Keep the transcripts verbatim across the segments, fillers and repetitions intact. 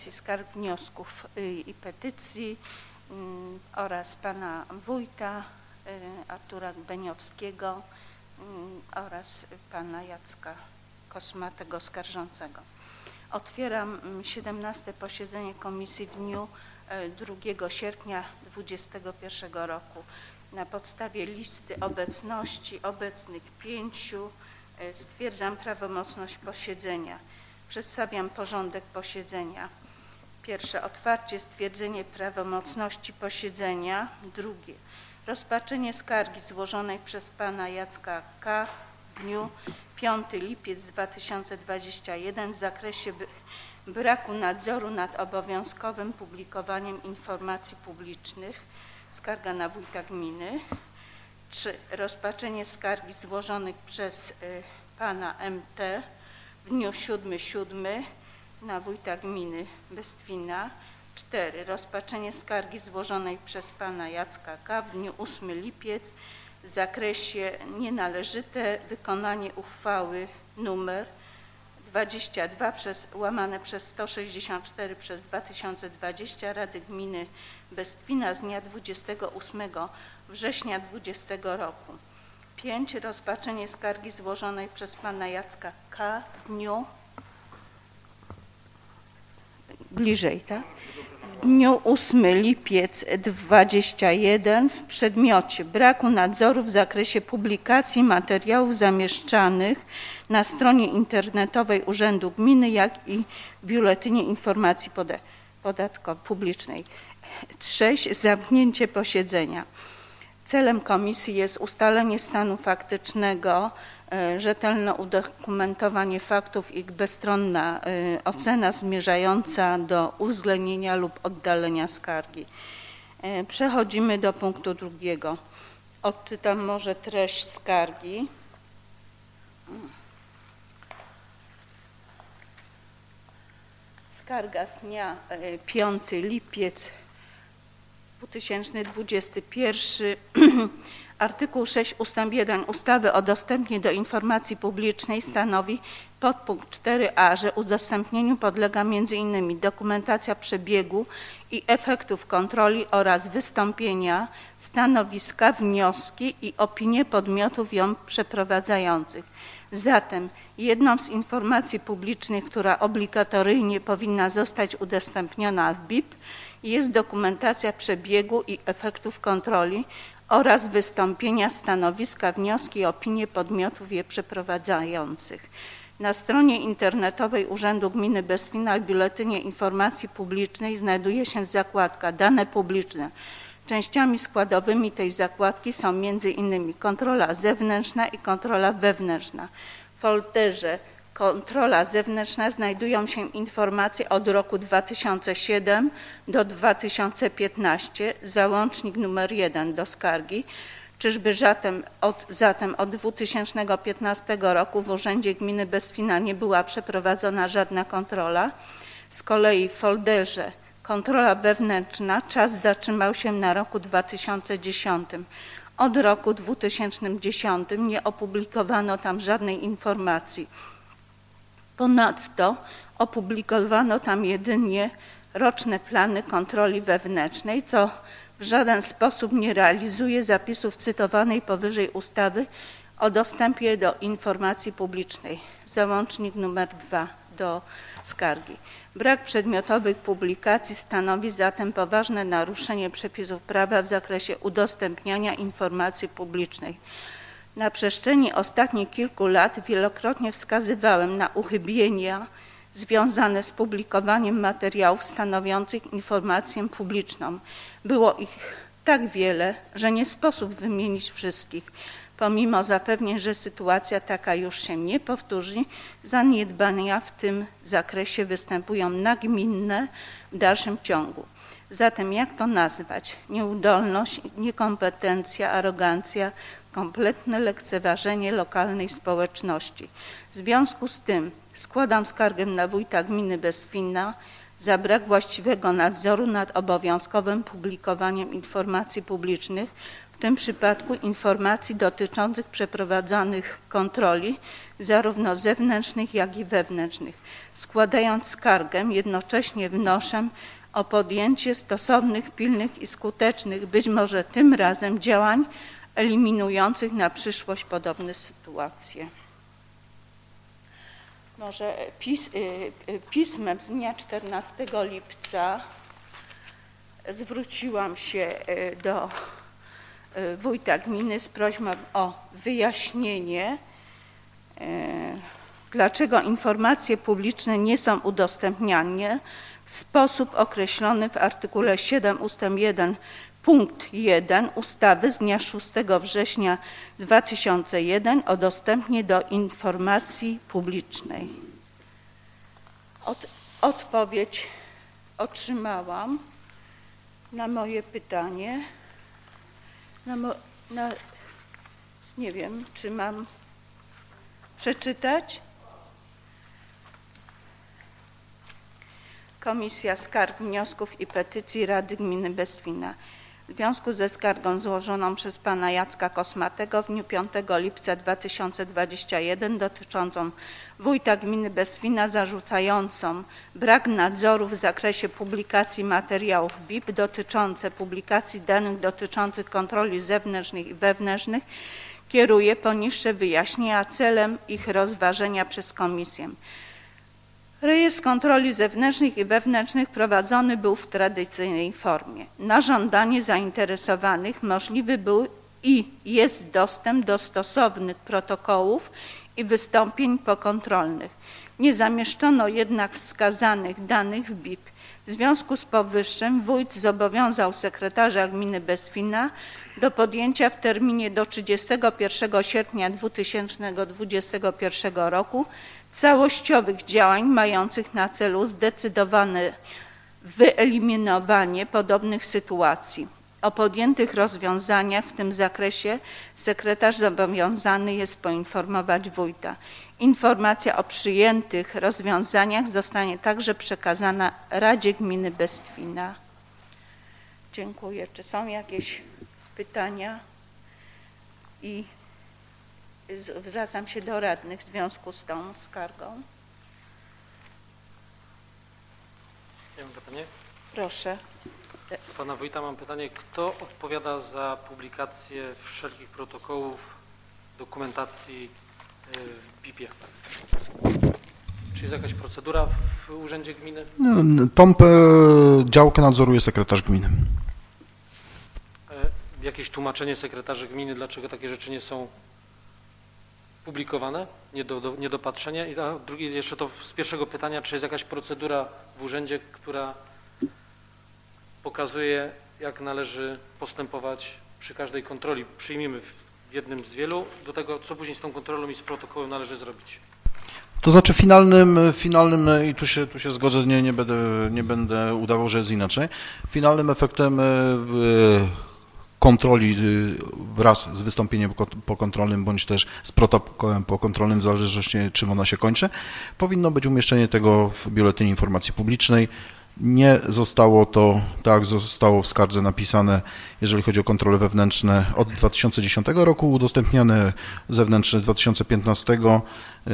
Skarg, wniosków i petycji oraz pana wójta Artura Beniowskiego oraz pana Jacka Kosmatego skarżącego. Otwieram siedemnaste posiedzenie komisji w dniu drugiego sierpnia dwudziestego pierwszego roku. Na podstawie listy obecności obecnych pięciu stwierdzam prawomocność posiedzenia. Przedstawiam porządek posiedzenia. Pierwsze, otwarcie, stwierdzenie prawomocności posiedzenia. Drugie, rozpatrzenie skargi złożonej przez pana Jacka K. w dniu piątego lipca dwa tysiące dwudziestego pierwszego w zakresie braku nadzoru nad obowiązkowym publikowaniem informacji publicznych. Skarga na wójta gminy. Trzy, rozpatrzenie skargi złożonych przez y, pana M T w dniu siódmego siódmego na wójta gminy Bestwina. Cztery, rozpatrzenie skargi złożonej przez pana Jacka K. w dniu ósmego lipca w zakresie nienależyte wykonanie uchwały numer dwadzieścia dwa przez, łamane przez sto sześćdziesiąt cztery przez dwa tysiące dwadzieścia Rady Gminy Bestwina z dnia dwudziestego ósmego września dwudziestego roku. Pięć, rozpatrzenie skargi złożonej przez pana Jacka K. w dniu bliżej, tak? W dniu ósmego lipca dwudziestego pierwszego w przedmiocie braku nadzoru w zakresie publikacji materiałów zamieszczanych na stronie internetowej Urzędu Gminy, jak i w Biuletynie Informacji Podatkowej Publicznej. Sześć, zamknięcie posiedzenia. Celem komisji jest ustalenie stanu faktycznego, rzetelne udokumentowanie faktów i ich bezstronna ocena zmierzająca do uwzględnienia lub oddalenia skargi. Przechodzimy do punktu drugiego. Odczytam może treść skargi. Skarga z dnia piątego lipca dwa tysiące dwudziesty pierwszy. Artykuł sześć ustęp jeden ustawy o dostępie do informacji publicznej stanowi podpunkt cztery a, że udostępnieniu podlega między innymi dokumentacja przebiegu i efektów kontroli oraz wystąpienia, stanowiska, wnioski i opinie podmiotów ją przeprowadzających. Zatem jedną z informacji publicznych, która obligatoryjnie powinna zostać udostępniona w B I P, jest dokumentacja przebiegu i efektów kontroli oraz wystąpienia, stanowiska, wnioski i opinie podmiotów je przeprowadzających. Na stronie internetowej Urzędu Gminy Bestwina w Biuletynie Informacji Publicznej znajduje się zakładka Dane publiczne. Częściami składowymi tej zakładki są między innymi kontrola zewnętrzna i kontrola wewnętrzna. W folderze Kontrola zewnętrzna znajdują się informacje od roku dwa tysiące siódmego do dwa tysiące piętnastego, załącznik numer jeden do skargi. Czyżby zatem od, zatem od dwa tysiące piętnastego roku w Urzędzie Gminy Bestwina nie była przeprowadzona żadna kontrola? Z kolei w folderze Kontrola wewnętrzna czas zatrzymał się na roku dwa tysiące dziesiątym. Od roku dwa tysiące dziesiątego nie opublikowano tam żadnej informacji. Ponadto opublikowano tam jedynie roczne plany kontroli wewnętrznej, co w żaden sposób nie realizuje zapisów cytowanej powyżej ustawy o dostępie do informacji publicznej. Załącznik numer dwa do skargi. Brak przedmiotowych publikacji stanowi zatem poważne naruszenie przepisów prawa w zakresie udostępniania informacji publicznej. Na przestrzeni ostatnich kilku lat wielokrotnie wskazywałem na uchybienia związane z publikowaniem materiałów stanowiących informację publiczną. Było ich tak wiele, że nie sposób wymienić wszystkich. Pomimo zapewnień, że sytuacja taka już się nie powtórzy, zaniedbania w tym zakresie występują nagminne w dalszym ciągu. Zatem jak to nazwać? Nieudolność, niekompetencja, arogancja, kompletne lekceważenie lokalnej społeczności. W związku z tym składam skargę na wójta gminy Bestwina za brak właściwego nadzoru nad obowiązkowym publikowaniem informacji publicznych, w tym przypadku informacji dotyczących przeprowadzonych kontroli, zarówno zewnętrznych, jak i wewnętrznych. Składając skargę, jednocześnie wnoszę o podjęcie stosownych, pilnych i skutecznych, być może tym razem, działań eliminujących na przyszłość podobne sytuacje. Może pis, pismem z dnia czternastego lipca zwróciłam się do wójta gminy z prośbą o wyjaśnienie, dlaczego informacje publiczne nie są udostępniane w sposób określony w artykule siedem ustęp jeden punkt jeden ustawy z dnia szóstego września dwa tysiące jeden o dostępie do informacji publicznej. Od, odpowiedź otrzymałam na moje pytanie. Na, mo, na, nie wiem, czy mam przeczytać? Komisja Skarg, Wniosków i Petycji Rady Gminy Bestwina. W związku ze skargą złożoną przez pana Jacka Kosmatego w dniu piątego lipca dwa tysiące dwudziestego pierwszego dotyczącą wójta gminy Bestwina zarzucającą brak nadzoru w zakresie publikacji materiałów B I P dotyczące publikacji danych dotyczących kontroli zewnętrznych i wewnętrznych, kieruję poniższe wyjaśnienia celem ich rozważenia przez komisję. Rejestr kontroli zewnętrznych i wewnętrznych prowadzony był w tradycyjnej formie. Na żądanie zainteresowanych możliwy był i jest dostęp do stosownych protokołów i wystąpień pokontrolnych. Nie zamieszczono jednak wskazanych danych w B I P. W związku z powyższym wójt zobowiązał sekretarza gminy Bestwina do podjęcia w terminie do trzydziestego pierwszego sierpnia dwa tysiące dwudziestego pierwszego roku całościowych działań mających na celu zdecydowane wyeliminowanie podobnych sytuacji. O podjętych rozwiązaniach w tym zakresie sekretarz zobowiązany jest poinformować wójta. Informacja o przyjętych rozwiązaniach zostanie także przekazana Radzie Gminy Bestwina. Dziękuję. Czy są jakieś pytania? I zwracam się do radnych w związku z tą skargą. Ja mam pytanie. Proszę. Pana wójta mam pytanie. Kto odpowiada za publikację wszelkich protokołów, dokumentacji w B I P-ie? Czy jest jakaś procedura w urzędzie gminy? Tą działkę nadzoruje sekretarz gminy. Jakieś tłumaczenie sekretarzy gminy, dlaczego takie rzeczy nie są publikowane, niedo, niedopatrzenie? I a drugie jeszcze to z pierwszego pytania, czy jest jakaś procedura w urzędzie, która pokazuje, jak należy postępować przy każdej kontroli. Przyjmijmy w jednym z wielu, do tego, co później z tą kontrolą i z protokołem należy zrobić. To znaczy finalnym, finalnym i tu się, tu się zgodzę, nie, nie, będę, nie będę udawał, że jest inaczej, finalnym efektem kontroli wraz z wystąpieniem pokontrolnym bądź też z protokołem pokontrolnym, w zależności czym ona się kończy, powinno być umieszczenie tego w Biuletynie Informacji Publicznej. Nie zostało to, tak jak zostało w skardze napisane, jeżeli chodzi o kontrole wewnętrzne od dwa tysiące dziesiątego roku, udostępniane zewnętrzne dwa tysiące piętnastego.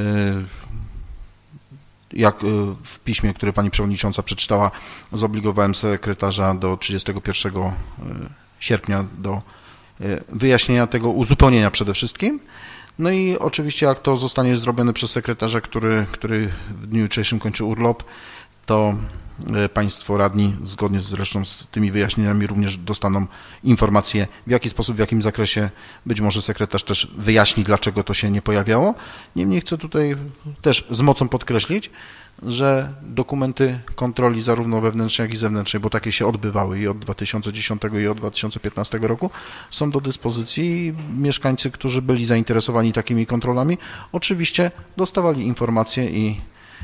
Jak w piśmie, które pani przewodnicząca przeczytała, zobligowałem sekretarza do trzydziestego pierwszego sierpnia do wyjaśnienia tego, uzupełnienia przede wszystkim. No i oczywiście jak to zostanie zrobione przez sekretarza, który, który w dniu jutrzejszym kończy urlop, to państwo radni, zgodnie zresztą z tymi wyjaśnieniami, również dostaną informacje, w jaki sposób, w jakim zakresie. Być może sekretarz też wyjaśni, dlaczego to się nie pojawiało. Niemniej chcę tutaj też z mocą podkreślić, że dokumenty kontroli zarówno wewnętrznej, jak i zewnętrznej, bo takie się odbywały i od dwa tysiące dziesiątego i od dwa tysiące piętnastego roku, są do dyspozycji i mieszkańcy, którzy byli zainteresowani takimi kontrolami, oczywiście dostawali informacje i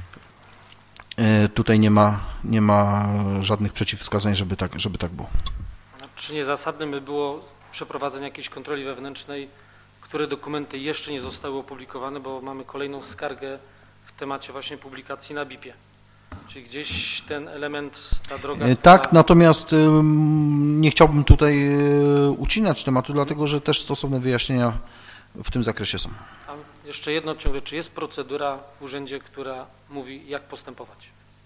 tutaj nie ma, nie ma żadnych przeciwwskazań, żeby tak, żeby tak było. Czy nie zasadnym by było przeprowadzenie jakiejś kontroli wewnętrznej, które dokumenty jeszcze nie zostały opublikowane, bo mamy kolejną skargę w temacie właśnie publikacji na B I P-ie. Czyli gdzieś ten element, ta droga... Tak, która... natomiast ym, nie chciałbym tutaj y, ucinać tematu, dlatego że też stosowne wyjaśnienia w tym zakresie są. A jeszcze jedno ciągle, czy jest procedura w urzędzie, która mówi, jak postępować?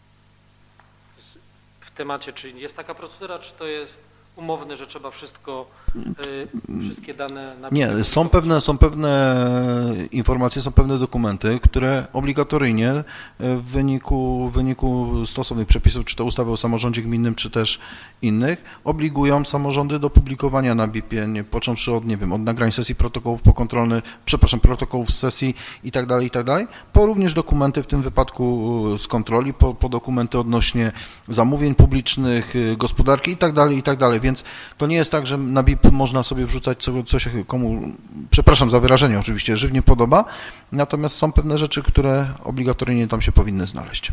W temacie, czy jest taka procedura, czy to jest umowne, że trzeba wszystko, y, wszystkie dane... Na Nie, są pewne, są pewne informacje, są pewne dokumenty, które obligatoryjnie w wyniku, w wyniku stosownych przepisów, czy to ustawy o samorządzie gminnym, czy też innych, obligują samorządy do publikowania na B I P-ie, nie, począwszy od, nie wiem, od nagrań sesji protokołów pokontrolnych, przepraszam, protokołów z sesji i tak dalej, i tak dalej, po również dokumenty w tym wypadku z kontroli, po, po dokumenty odnośnie zamówień publicznych, gospodarki i tak dalej, i tak dalej. Więc to nie jest tak, że na B I P można sobie wrzucać, co, co się komu, przepraszam za wyrażenie oczywiście, żywnie podoba, natomiast są pewne rzeczy, które obligatoryjnie tam się powinny znaleźć.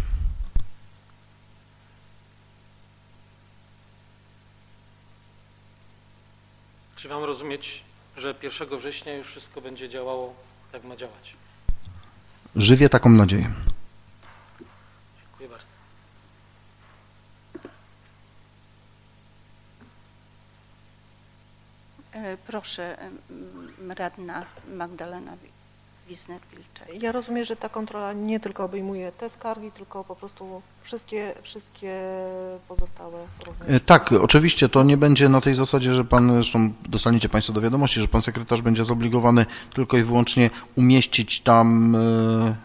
Czy mam rozumieć, że pierwszego września już wszystko będzie działało, jak ma działać? Żywię taką nadzieję. Dziękuję bardzo. Proszę, radna Magdalena Wisner-Wilczek. Ja rozumiem, że ta kontrola nie tylko obejmuje te skargi, tylko po prostu wszystkie, wszystkie pozostałe również. Tak, oczywiście to nie będzie na tej zasadzie, że pan, zresztą dostaniecie Państwo do wiadomości, że pan sekretarz będzie zobligowany tylko i wyłącznie umieścić tam e,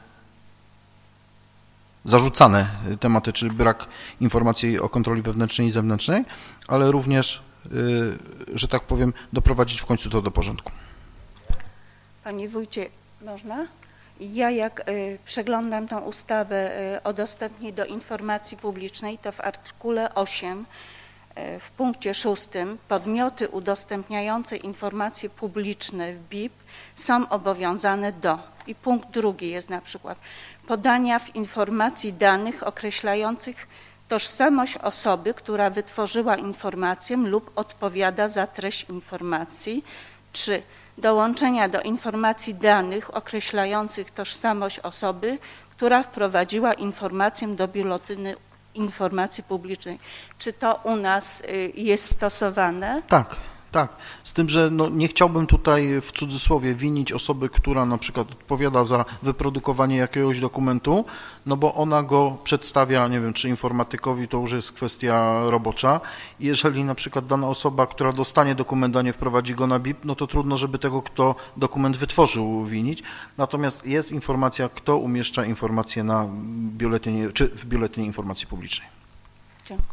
zarzucane tematy, czyli brak informacji o kontroli wewnętrznej i zewnętrznej, ale również, e, że tak powiem, doprowadzić w końcu to do porządku. Panie wójcie, można? Ja jak y, przeglądam tą ustawę y, o dostępie do informacji publicznej, to w artykule osiem y, w punkcie szóstym podmioty udostępniające informacje publiczne w B I P są obowiązane do, i punkt drugi jest na przykład, podania w informacji danych określających tożsamość osoby, która wytworzyła informację lub odpowiada za treść informacji. trzy. Dołączenia do informacji danych określających tożsamość osoby, która wprowadziła informację do biuletynu informacji publicznej. Czy to u nas jest stosowane? Tak, tak. Z tym, że no, nie chciałbym tutaj w cudzysłowie winić osoby, która na przykład odpowiada za wyprodukowanie jakiegoś dokumentu, no bo ona go przedstawia, nie wiem, czy informatykowi, to już jest kwestia robocza. Jeżeli na przykład dana osoba, która dostanie dokument, a nie wprowadzi go na B I P, no to trudno, żeby tego, kto dokument wytworzył, winić. Natomiast jest informacja, kto umieszcza informację na biuletynie, czy w biuletynie informacji publicznej. Dziękuję.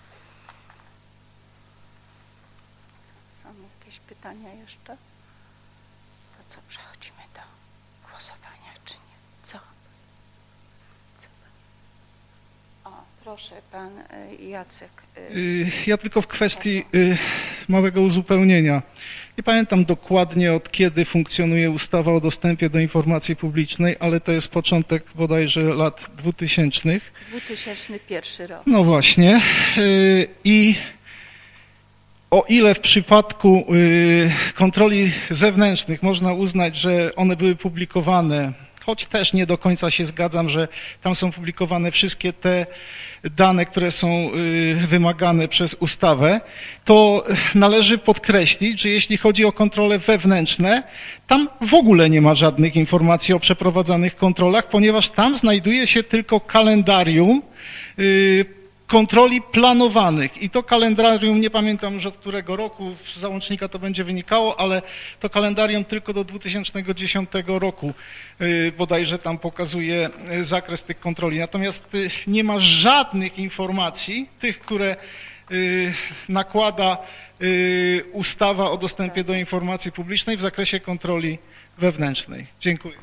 Pytania jeszcze? To co, przechodzimy do głosowania, czy nie? Co? Co? O, proszę, pan Jacek. Ja tylko w kwestii małego uzupełnienia. Nie pamiętam dokładnie, od kiedy funkcjonuje ustawa o dostępie do informacji publicznej, ale to jest początek bodajże lat dwutysięcznych. dwa tysiące pierwszy rok. No właśnie. I o ile w przypadku kontroli zewnętrznych można uznać, że one były publikowane, choć też nie do końca się zgadzam, że tam są publikowane wszystkie te dane, które są wymagane przez ustawę, to należy podkreślić, że jeśli chodzi o kontrole wewnętrzne, tam w ogóle nie ma żadnych informacji o przeprowadzanych kontrolach, ponieważ tam znajduje się tylko kalendarium kontroli planowanych i to kalendarium, nie pamiętam już od którego roku, z załącznika to będzie wynikało, ale to kalendarium tylko do dwa tysiące dziesiątego roku bodajże tam pokazuje zakres tych kontroli. Natomiast nie ma żadnych informacji, tych, które nakłada ustawa o dostępie do informacji publicznej w zakresie kontroli wewnętrznej. Dziękuję.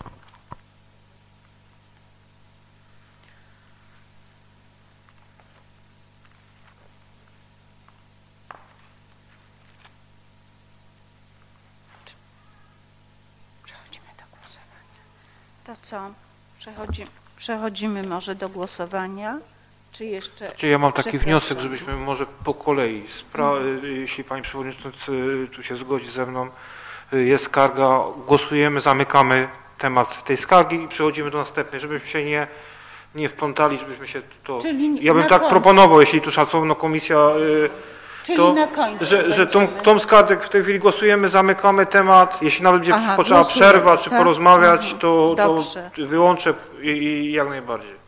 To co? Przechodzi, przechodzimy może do głosowania, czy jeszcze... Ja mam taki wniosek, żebyśmy może po kolei, Spra jeśli Pani Przewodniczący tu się zgodzi ze mną, jest skarga, głosujemy, zamykamy temat tej skargi i przechodzimy do następnej, żebyśmy się nie nie wplątali, żebyśmy się to... Czyli Ja bym na tak końcu. proponował, jeśli tu szacowna komisja, y, Czyli to, na końcu że, że tą, będziemy. tą skargę w tej chwili głosujemy, zamykamy temat. Jeśli nawet będzie Aha, potrzeba głosujemy, przerwa, czy tak? porozmawiać, Mhm. to, to Dobrze. wyłączę i, i jak najbardziej.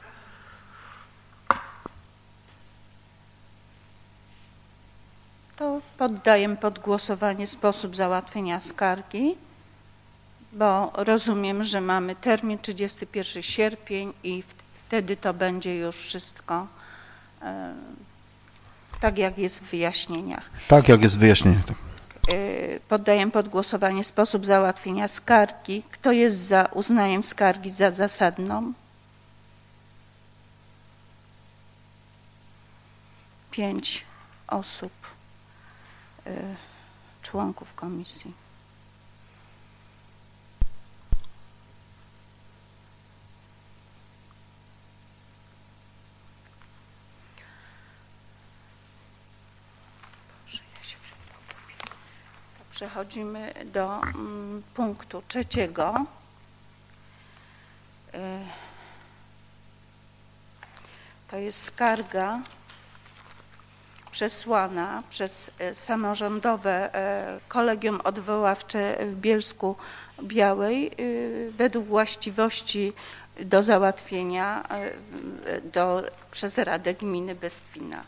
To poddaję pod głosowanie sposób załatwienia skargi, bo rozumiem, że mamy termin trzydziesty pierwszy sierpień i wtedy to będzie już wszystko e, tak, jak jest w wyjaśnieniach. Tak, jak jest wyjaśnienie. Tak. E, poddaję pod głosowanie sposób załatwienia skargi. Kto jest za uznaniem skargi za zasadną? Pięć osób. Członków komisji. Boże, ja się pogubię. To przechodzimy do mm, punktu trzeciego. Y, to jest skarga przesłana przez samorządowe kolegium odwoławcze w Bielsku Białej według właściwości do załatwienia do, przez Radę Gminy Bestwina.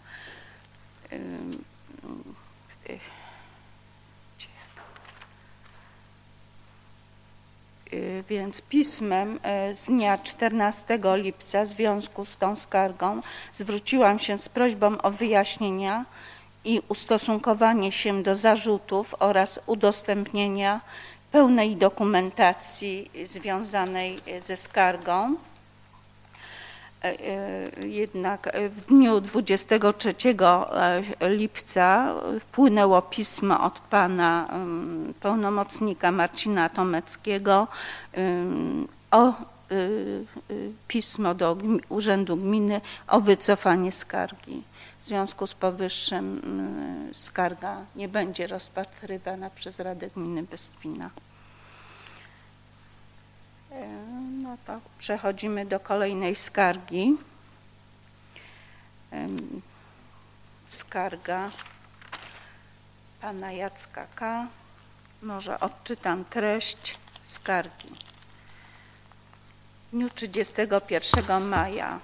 Więc pismem z dnia czternastego lipca w związku z tą skargą zwróciłam się z prośbą o wyjaśnienia i ustosunkowanie się do zarzutów oraz udostępnienia pełnej dokumentacji związanej ze skargą. Jednak w dniu dwudziestego trzeciego lipca wpłynęło pismo od pana pełnomocnika Marcina Tomeckiego o pismo do Urzędu Gminy o wycofanie skargi. W związku z powyższym skarga nie będzie rozpatrywana przez Radę Gminy Bestwina. No to przechodzimy do kolejnej skargi. Skarga pana Jacka K. Może odczytam treść skargi. W dniu trzydziestego pierwszego maja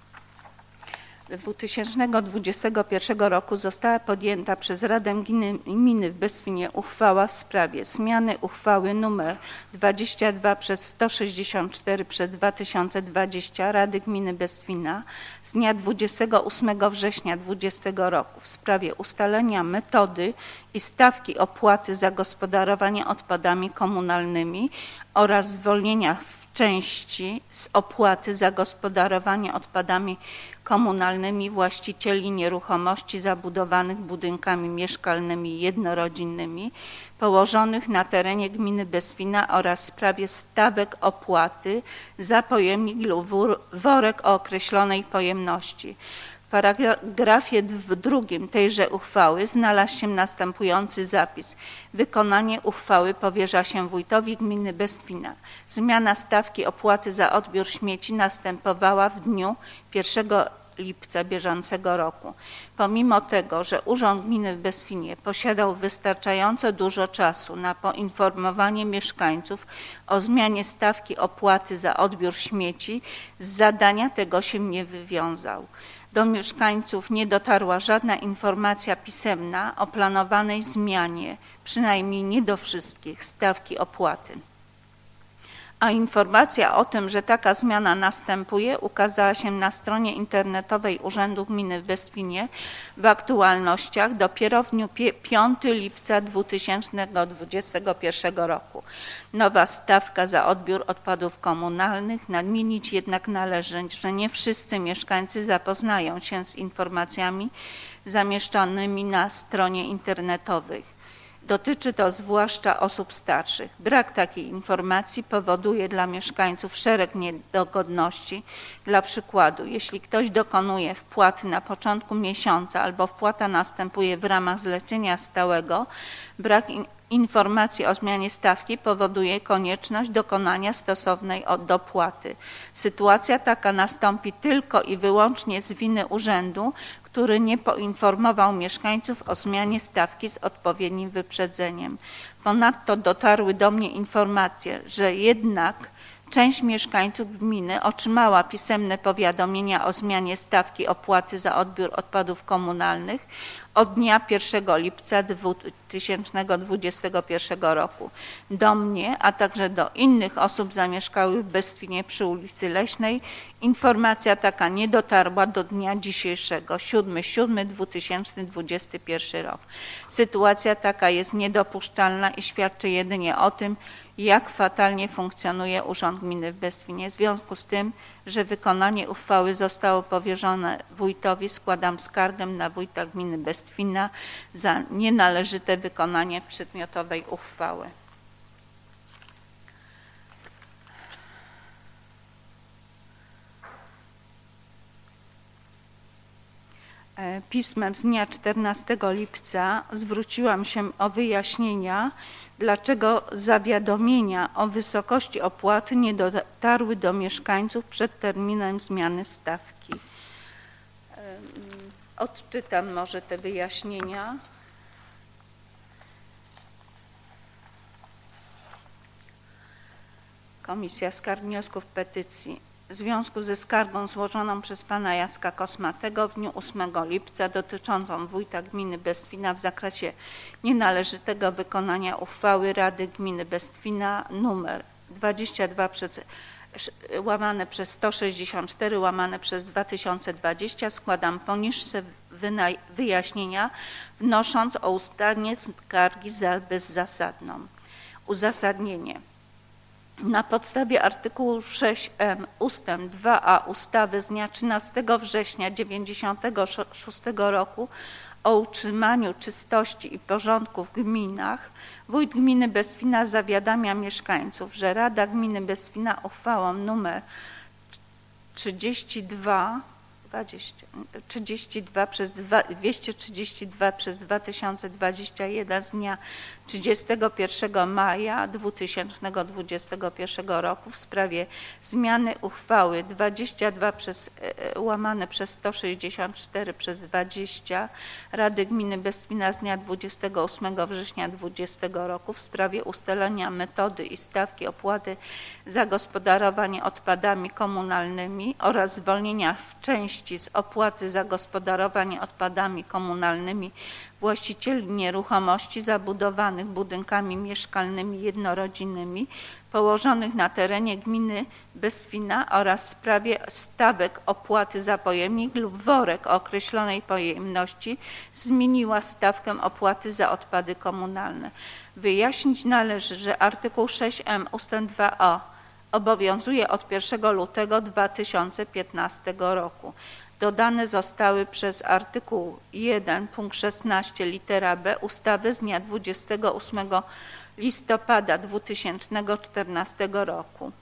dwa tysiące dwudziestego pierwszego roku została podjęta przez Radę Gminy w Bestwinie uchwała w sprawie zmiany uchwały nr dwadzieścia dwa przez sto sześćdziesiąt cztery przez dwa tysiące dwadzieścia Rady Gminy Bestwina z dnia dwudziestego ósmego września dwudziestego roku w sprawie ustalenia metody i stawki opłaty za gospodarowanie odpadami komunalnymi oraz zwolnienia w części z opłaty za gospodarowanie odpadami komunalnymi właścicieli nieruchomości zabudowanych budynkami mieszkalnymi jednorodzinnymi położonych na terenie gminy Bestwina oraz w sprawie stawek opłaty za pojemnik lub worek o określonej pojemności. W paragrafie drugim tejże uchwały znalazł się następujący zapis. Wykonanie uchwały powierza się wójtowi gminy Bestwina. Zmiana stawki opłaty za odbiór śmieci następowała w dniu pierwszego lipca bieżącego roku. Pomimo tego, że Urząd Gminy w Bestwinie posiadał wystarczająco dużo czasu na poinformowanie mieszkańców o zmianie stawki opłaty za odbiór śmieci, z zadania tego się nie wywiązał. Do mieszkańców nie dotarła żadna informacja pisemna o planowanej zmianie, przynajmniej nie do wszystkich, stawki opłaty. A informacja o tym, że taka zmiana następuje, ukazała się na stronie internetowej Urzędu Gminy w Bestwinie w aktualnościach dopiero w dniu piątego lipca dwa tysiące dwudziestego pierwszego roku. Nowa stawka za odbiór odpadów komunalnych. Nadmienić jednak należy, że nie wszyscy mieszkańcy zapoznają się z informacjami zamieszczonymi na stronie internetowej. Dotyczy to zwłaszcza osób starszych. Brak takiej informacji powoduje dla mieszkańców szereg niedogodności. Dla przykładu, jeśli ktoś dokonuje wpłaty na początku miesiąca albo wpłata następuje w ramach zlecenia stałego, brak informacji o zmianie stawki powoduje konieczność dokonania stosownej dopłaty. Sytuacja taka nastąpi tylko i wyłącznie z winy urzędu, który nie poinformował mieszkańców o zmianie stawki z odpowiednim wyprzedzeniem. Ponadto dotarły do mnie informacje, że jednak część mieszkańców gminy otrzymała pisemne powiadomienia o zmianie stawki opłaty za odbiór odpadów komunalnych od dnia pierwszego lipca dwa tysiące dwudziestego pierwszego roku. Do mnie, a także do innych osób zamieszkałych w Bestwinie przy ulicy Leśnej informacja taka nie dotarła do dnia dzisiejszego, siódmego siódmego dwa tysiące dwudziesty pierwszy rok. Sytuacja taka jest niedopuszczalna i świadczy jedynie o tym, jak fatalnie funkcjonuje Urząd Gminy w Bestwinie. W związku z tym, że wykonanie uchwały zostało powierzone wójtowi, składam skargę na wójta gminy Bestwina za nienależyte wykonanie przedmiotowej uchwały. Pismem z dnia czternastego lipca zwróciłam się o wyjaśnienia, dlaczego zawiadomienia o wysokości opłaty nie dotarły do mieszkańców przed terminem zmiany stawki. Odczytam może te wyjaśnienia. Komisja Skarg, Wniosków, Petycji. W związku ze skargą złożoną przez pana Jacka Kosmatego w dniu ósmego lipca dotyczącą wójta gminy Bestwina w zakresie nienależytego wykonania uchwały Rady Gminy Bestwina numer dwadzieścia dwa przez, łamane przez sto sześćdziesiąt cztery łamane przez dwa tysiące dwadzieścia składam poniższe wyjaśnienia, wnosząc o uznanie skargi za bezzasadną. Uzasadnienie. Na podstawie artykułu sześć m ustęp dwa a ustawy z dnia trzynastego września tysiąc dziewięćset dziewięćdziesiątego szóstego roku o utrzymaniu czystości i porządku w gminach, wójt gminy Bestwina zawiadamia mieszkańców, że Rada Gminy Bestwina uchwałą nr trzydzieści dwa przez dwieście trzydzieści dwa przez dwa tysiące dwadzieścia jeden z dnia trzydziestego pierwszego maja dwa tysiące dwudziestego pierwszego roku w sprawie zmiany uchwały dwadzieścia dwa przez, łamane przez sto sześćdziesiąt cztery przez dwadzieścia Rady Gminy Bestwina z dnia dwudziestego ósmego września dwudziestego roku w sprawie ustalenia metody i stawki opłaty za gospodarowanie odpadami komunalnymi oraz zwolnienia w części z opłaty za gospodarowanie odpadami komunalnymi właścicieli nieruchomości zabudowanych budynkami mieszkalnymi jednorodzinnymi położonych na terenie gminy Bestwina oraz w sprawie stawek opłaty za pojemnik lub worek o określonej pojemności zmieniła stawkę opłaty za odpady komunalne. Wyjaśnić należy, że artykuł sześć m ustęp dwa a obowiązuje od pierwszego lutego dwa tysiące piętnastego roku. Dodane zostały przez artykuł jeden punkt szesnaście litera b ustawy z dnia dwudziestego ósmego listopada dwa tysiące czternastego roku.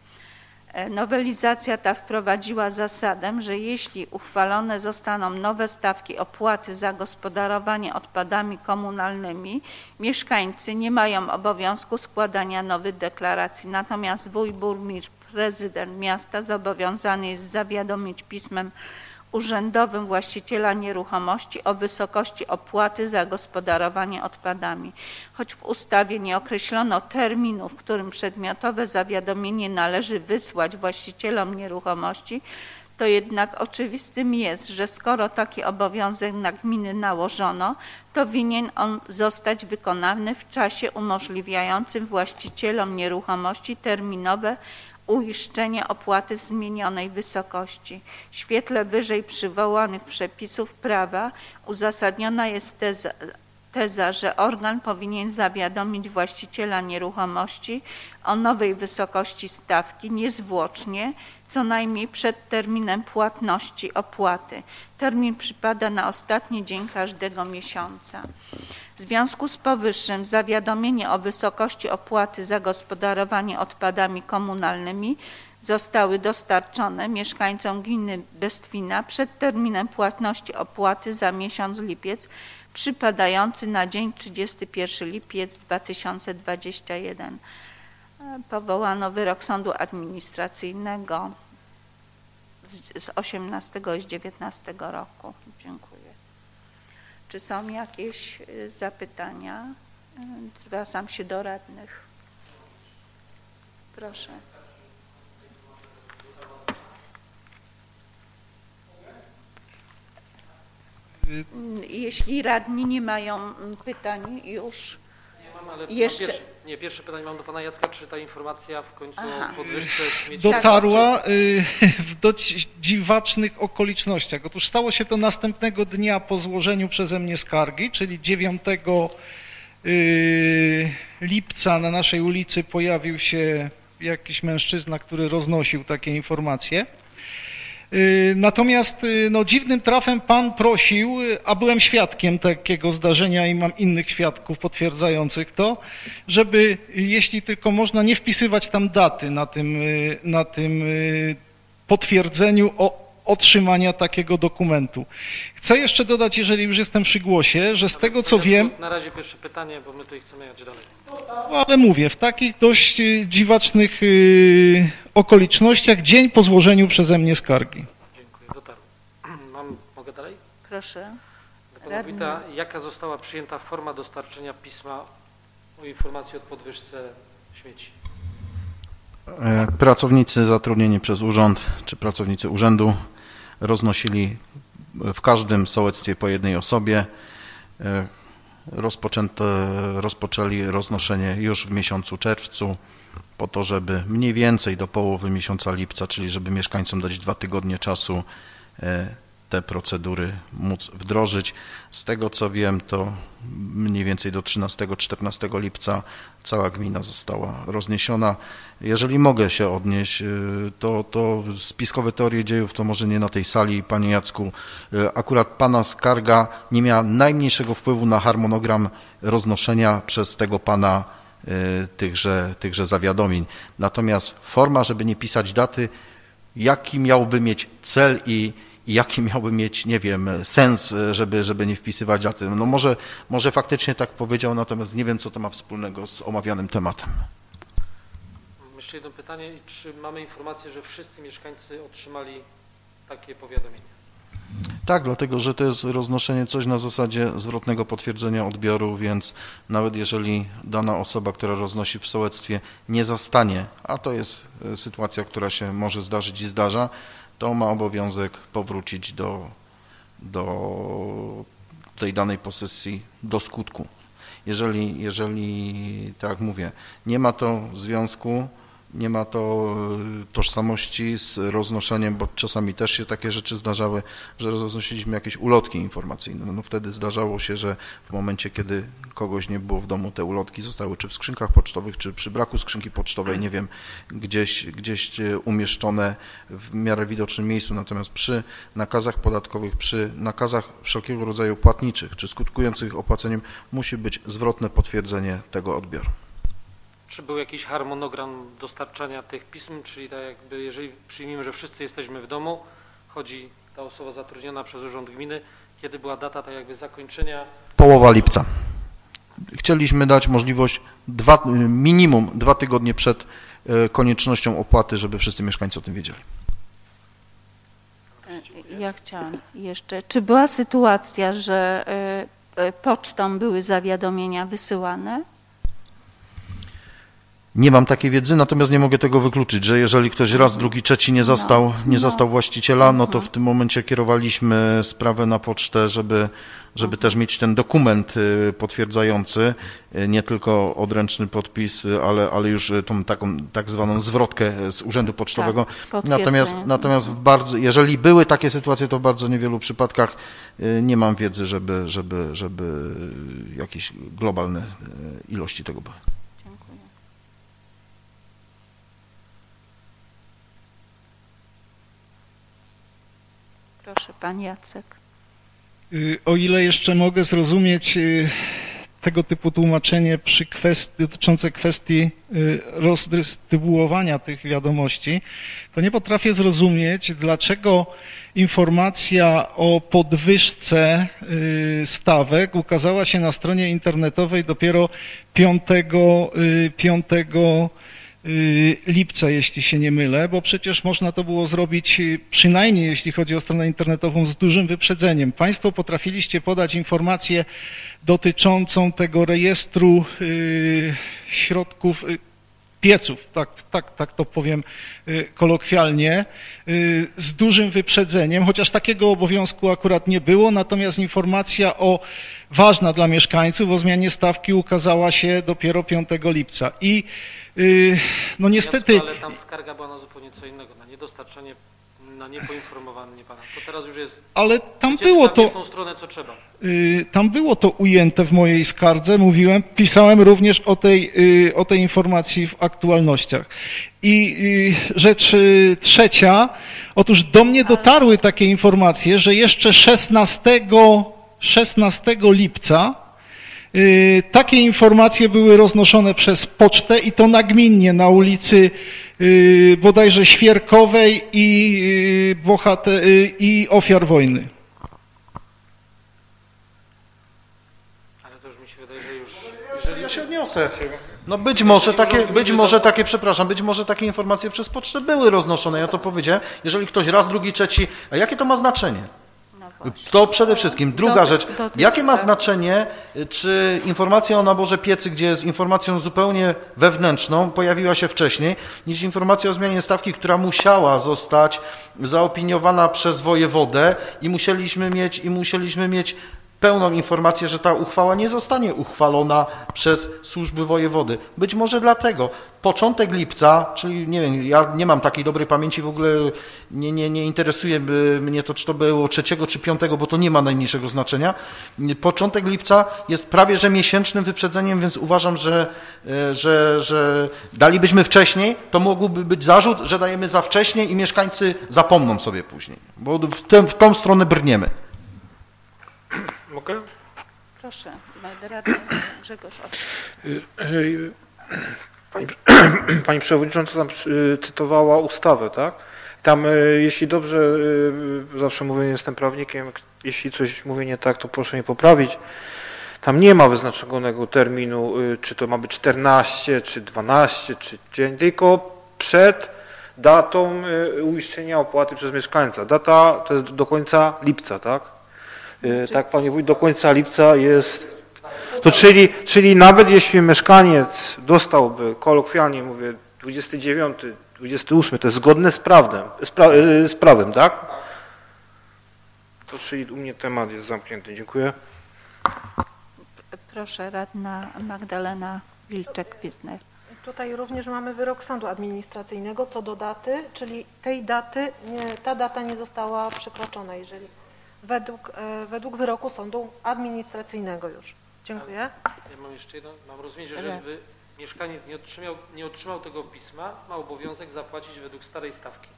Nowelizacja ta wprowadziła zasadę, że jeśli uchwalone zostaną nowe stawki opłaty za gospodarowanie odpadami komunalnymi, mieszkańcy nie mają obowiązku składania nowych deklaracji, natomiast wójt, burmistrz, prezydent miasta zobowiązany jest zawiadomić pismem urzędowym właściciela nieruchomości o wysokości opłaty za gospodarowanie odpadami. Choć w ustawie nie określono terminu, w którym przedmiotowe zawiadomienie należy wysłać właścicielom nieruchomości, to jednak oczywistym jest, że skoro taki obowiązek na gminy nałożono, to winien on zostać wykonany w czasie umożliwiającym właścicielom nieruchomości terminowe uiszczenie opłaty w zmienionej wysokości. W świetle wyżej przywołanych przepisów prawa uzasadniona jest teza, teza, że organ powinien zawiadomić właściciela nieruchomości o nowej wysokości stawki niezwłocznie, co najmniej przed terminem płatności opłaty. Termin przypada na ostatni dzień każdego miesiąca. W związku z powyższym zawiadomienie o wysokości opłaty za gospodarowanie odpadami komunalnymi zostały dostarczone mieszkańcom gminy Bestwina przed terminem płatności opłaty za miesiąc lipiec przypadający na dzień trzydziesty pierwszy lipiec dwa tysiące dwudziesty pierwszy. Powołano wyrok Sądu Administracyjnego z, z osiemnastego i z dziewiętnastego roku. Dziękuję. Czy są jakieś zapytania? Zwracam się do radnych. Proszę. Jeśli radni nie mają pytań już. Nie mam, ale jeszcze... pierwsze, nie, pierwsze pytanie mam do pana Jacka, czy ta informacja w końcu Aha. o podwyżce śmieci... Dotarła w dość dziwacznych okolicznościach. Otóż stało się to następnego dnia po złożeniu przeze mnie skargi, czyli dziewiątego lipca na naszej ulicy pojawił się jakiś mężczyzna, który roznosił takie informacje. Natomiast no, dziwnym trafem pan prosił, a byłem świadkiem takiego zdarzenia i mam innych świadków potwierdzających to, żeby jeśli tylko można nie wpisywać tam daty na tym, na tym potwierdzeniu o otrzymania takiego dokumentu. Chcę jeszcze dodać, jeżeli już jestem przy głosie, że z tego co wiem... Na razie pierwsze pytanie, bo my tutaj chcemy jechać dalej. Ale mówię, w takich dość dziwacznych okolicznościach dzień po złożeniu przeze mnie skargi. Dziękuję, dotarł. Mam, mogę dalej? Proszę. Do pana wójta, jaka została przyjęta forma dostarczenia pisma o informacji o podwyżce śmieci? Pracownicy zatrudnieni przez urząd, czy pracownicy urzędu roznosili w każdym sołectwie po jednej osobie. Rozpoczęte, rozpoczęli roznoszenie już w miesiącu czerwcu po to, żeby mniej więcej do połowy miesiąca lipca, czyli żeby mieszkańcom dać dwa tygodnie czasu te procedury móc wdrożyć. Z tego co wiem, to mniej więcej do trzynastego czternastego lipca cała gmina została rozniesiona. Jeżeli mogę się odnieść, to, to spiskowe teorie dziejów to może nie na tej sali, panie Jacku. Akurat pana skarga nie miała najmniejszego wpływu na harmonogram roznoszenia przez tego pana tychże, tychże zawiadomień. Natomiast forma, żeby nie pisać daty, jaki miałby mieć cel i I jaki miałby mieć, nie wiem, sens, żeby, żeby nie wpisywać daty. No może, może faktycznie tak powiedział, natomiast nie wiem, co to ma wspólnego z omawianym tematem. Jeszcze jedno pytanie. Czy mamy informację, że wszyscy mieszkańcy otrzymali takie powiadomienie? Tak, dlatego, że to jest roznoszenie coś na zasadzie zwrotnego potwierdzenia odbioru, więc nawet jeżeli dana osoba, która roznosi w sołectwie, nie zastanie, a to jest sytuacja, która się może zdarzyć i zdarza, to ma obowiązek powrócić do, do tej danej posesji do skutku. Jeżeli, jeżeli, tak jak mówię, nie ma to związku, nie ma to tożsamości z roznoszeniem, bo czasami też się takie rzeczy zdarzały, że roznosiliśmy jakieś ulotki informacyjne. No wtedy zdarzało się, że w momencie, kiedy kogoś nie było w domu, te ulotki zostały czy w skrzynkach pocztowych, czy przy braku skrzynki pocztowej, nie wiem, gdzieś, gdzieś umieszczone w miarę widocznym miejscu. Natomiast przy nakazach podatkowych, przy nakazach wszelkiego rodzaju płatniczych, czy skutkujących opłaceniem, musi być zwrotne potwierdzenie tego odbioru. Czy był jakiś harmonogram dostarczania tych pism, czyli tak jakby, jeżeli przyjmiemy, że wszyscy jesteśmy w domu, chodzi ta osoba zatrudniona przez Urząd Gminy, kiedy była data tak jakby zakończenia? Połowa lipca. Chcieliśmy dać możliwość dwa, minimum dwa tygodnie przed koniecznością opłaty, żeby wszyscy mieszkańcy o tym wiedzieli. Ja chciałam jeszcze, czy była sytuacja, że pocztą były zawiadomienia wysyłane? Nie mam takiej wiedzy, natomiast nie mogę tego wykluczyć, że jeżeli ktoś raz, drugi, trzeci nie zastał, nie zastał właściciela, no to w tym momencie kierowaliśmy sprawę na pocztę, żeby, żeby też mieć ten dokument potwierdzający, nie tylko odręczny podpis, ale, ale już tą taką tak zwaną zwrotkę z urzędu pocztowego. Tak, natomiast, natomiast w bardzo, jeżeli były takie sytuacje, to w bardzo niewielu przypadkach nie mam wiedzy, żeby, żeby, żeby jakieś globalne ilości tego były. Proszę, pan Jacek. O ile jeszcze mogę zrozumieć tego typu tłumaczenie przy kwestii, dotyczące kwestii rozdystrybuowania tych wiadomości, to nie potrafię zrozumieć, dlaczego informacja o podwyżce stawek ukazała się na stronie internetowej dopiero piątego lipca, jeśli się nie mylę, bo przecież można to było zrobić przynajmniej, jeśli chodzi o stronę internetową, z dużym wyprzedzeniem. Państwo potrafiliście podać informację dotyczącą tego rejestru środków, pieców, tak, tak, tak to powiem kolokwialnie, z dużym wyprzedzeniem, chociaż takiego obowiązku akurat nie było, natomiast informacja o ważna dla mieszkańców o zmianie stawki ukazała się dopiero piątego lipca. I no niestety... Ale tam skarga była na zupełnie co innego, na niedostarczenie, na niepoinformowanie pana. To teraz już jest... Ale tam było to... w tą stronę, co trzeba. Tam było to ujęte w mojej skardze, mówiłem, pisałem również o tej, o tej informacji w aktualnościach. I rzecz trzecia, otóż do mnie dotarły takie informacje, że jeszcze szesnastego lipca takie informacje były roznoszone przez pocztę i to nagminnie na ulicy bodajże Świerkowej i, bohater, i ofiar wojny. Ale to już mi się wydaje, że już... Jeżeli ja się odniosę. No być może takie, być może takie, przepraszam, być może takie informacje przez pocztę były roznoszone, ja to powiedziałem. Jeżeli ktoś raz, drugi, trzeci, a jakie to ma znaczenie? To przede wszystkim. Druga rzecz, jakie ma znaczenie, czy informacja o naborze piecy, gdzie jest informacją zupełnie wewnętrzną, pojawiła się wcześniej, niż informacja o zmianie stawki, która musiała zostać zaopiniowana przez wojewodę i musieliśmy mieć, i musieliśmy mieć pełną informację, że ta uchwała nie zostanie uchwalona przez służby wojewody. Być może dlatego. Początek lipca, czyli nie wiem, ja nie mam takiej dobrej pamięci, w ogóle nie, nie, nie interesuje mnie to, czy to było trzeciego czy piątego, bo to nie ma najmniejszego znaczenia. Początek lipca jest prawie że miesięcznym wyprzedzeniem, więc uważam, że, że, że dalibyśmy wcześniej, to mógłby być zarzut, że dajemy za wcześnie i mieszkańcy zapomną sobie później, bo w, tę, w tą stronę brniemy. Mogę? Proszę, radny Grzegorz. Pani, pani przewodnicząca tam cytowała ustawę, tak? Tam, jeśli dobrze, zawsze mówię, jestem prawnikiem, jeśli coś mówię nie tak, to proszę mnie poprawić. Tam nie ma wyznaczonego terminu, czy to ma być czternaście, czy dwanaście, czy dzień, tylko przed datą uiszczenia opłaty przez mieszkańca. Data to jest do końca lipca, tak? Tak, panie wójt, do końca lipca jest, to czyli, czyli nawet jeśli mieszkaniec dostałby, kolokwialnie mówię, dwudziestego dziewiątego, dwudziestego ósmego, to jest zgodne z prawem, z, pra, z prawem, tak? To czyli u mnie temat jest zamknięty. Dziękuję. Proszę, radna Magdalena Wilczek-Wisner. Tutaj również mamy wyrok sądu administracyjnego co do daty, czyli tej daty, nie, ta data nie została przekroczona, jeżeli według, według wyroku sądu administracyjnego już. Dziękuję. Ja mam jeszcze jedno, mam rozumieć, że jeżeli mieszkaniec nie otrzymał, nie otrzymał tego pisma, ma obowiązek zapłacić według starej stawki.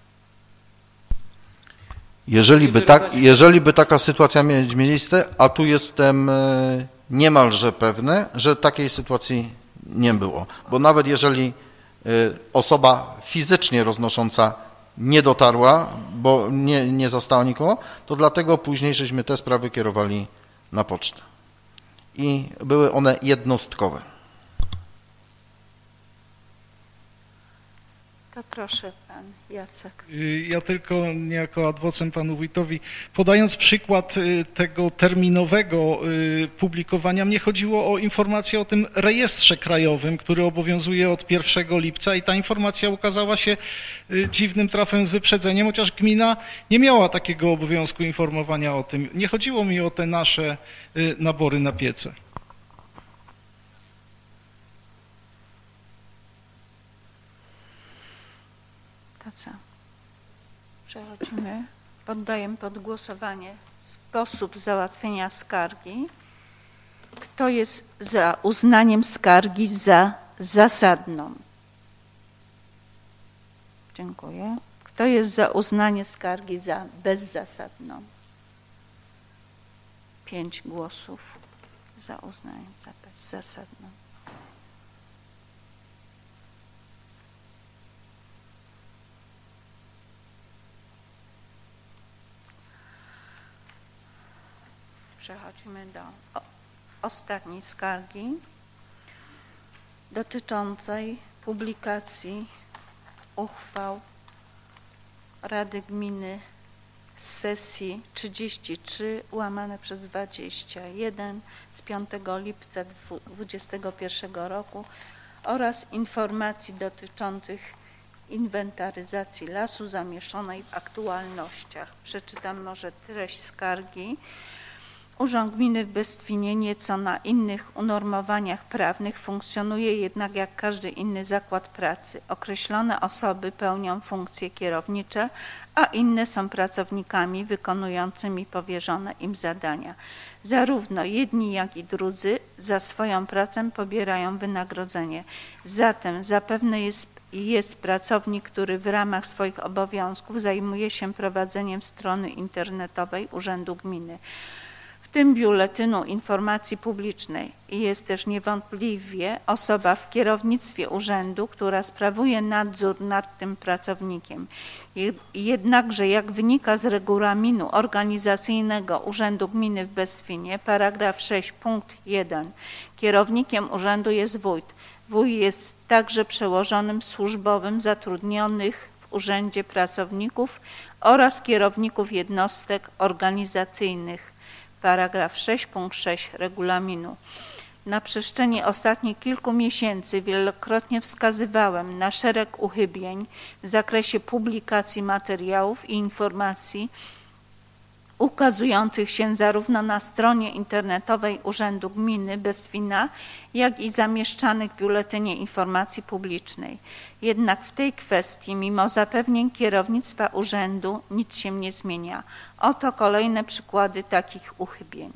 Jeżeli by, tak, jeżeli by taka sytuacja mieć miejsce, a tu jestem niemalże pewny, że takiej sytuacji nie było. Bo nawet jeżeli osoba fizycznie roznosząca nie dotarła, bo nie, nie zastała nikogo, to dlatego później żeśmy te sprawy kierowali na pocztę. I były one jednostkowe. To proszę, pan Jacek. Ja tylko niejako adwocem panu wójtowi, podając przykład tego terminowego publikowania, mnie chodziło o informację o tym rejestrze krajowym, który obowiązuje od pierwszego lipca i ta informacja ukazała się dziwnym trafem z wyprzedzeniem, chociaż gmina nie miała takiego obowiązku informowania o tym. Nie chodziło mi o te nasze nabory na piece. To co? Przechodzimy. Poddaję pod głosowanie sposób załatwienia skargi. Kto jest za uznaniem skargi za zasadną? Dziękuję. Kto jest za uznanie skargi za bezzasadną? Pięć głosów za uznaniem za bezzasadną. Przechodzimy do o, ostatniej skargi dotyczącej publikacji uchwał Rady Gminy z sesji trzydzieści trzy łamane przez dwadzieścia jeden z piątego lipca dwudziestego pierwszego roku oraz informacji dotyczących inwentaryzacji lasu zamieszczonej w aktualnościach. Przeczytam może treść skargi. Urząd Gminy w Bestwinie nieco na innych unormowaniach prawnych funkcjonuje jednak jak każdy inny zakład pracy. Określone osoby pełnią funkcje kierownicze, a inne są pracownikami wykonującymi powierzone im zadania. Zarówno jedni, jak i drudzy za swoją pracę pobierają wynagrodzenie. Zatem zapewne jest, jest pracownik, który w ramach swoich obowiązków zajmuje się prowadzeniem strony internetowej Urzędu Gminy, w tym biuletynu informacji publicznej. Jest też niewątpliwie osoba w kierownictwie urzędu, która sprawuje nadzór nad tym pracownikiem. Jednakże jak wynika z regulaminu organizacyjnego Urzędu Gminy w Bestwinie, paragraf sześć punkt jeden, kierownikiem urzędu jest wójt. Wójt jest także przełożonym służbowym zatrudnionych w urzędzie pracowników oraz kierowników jednostek organizacyjnych. Paragraf sześć punkt sześć regulaminu. Na przestrzeni ostatnich kilku miesięcy wielokrotnie wskazywałem na szereg uchybień w zakresie publikacji materiałów i informacji ukazujących się zarówno na stronie internetowej Urzędu Gminy Bestwina, jak i zamieszczanych w Biuletynie Informacji Publicznej. Jednak w tej kwestii, mimo zapewnień kierownictwa urzędu, nic się nie zmienia. Oto kolejne przykłady takich uchybień.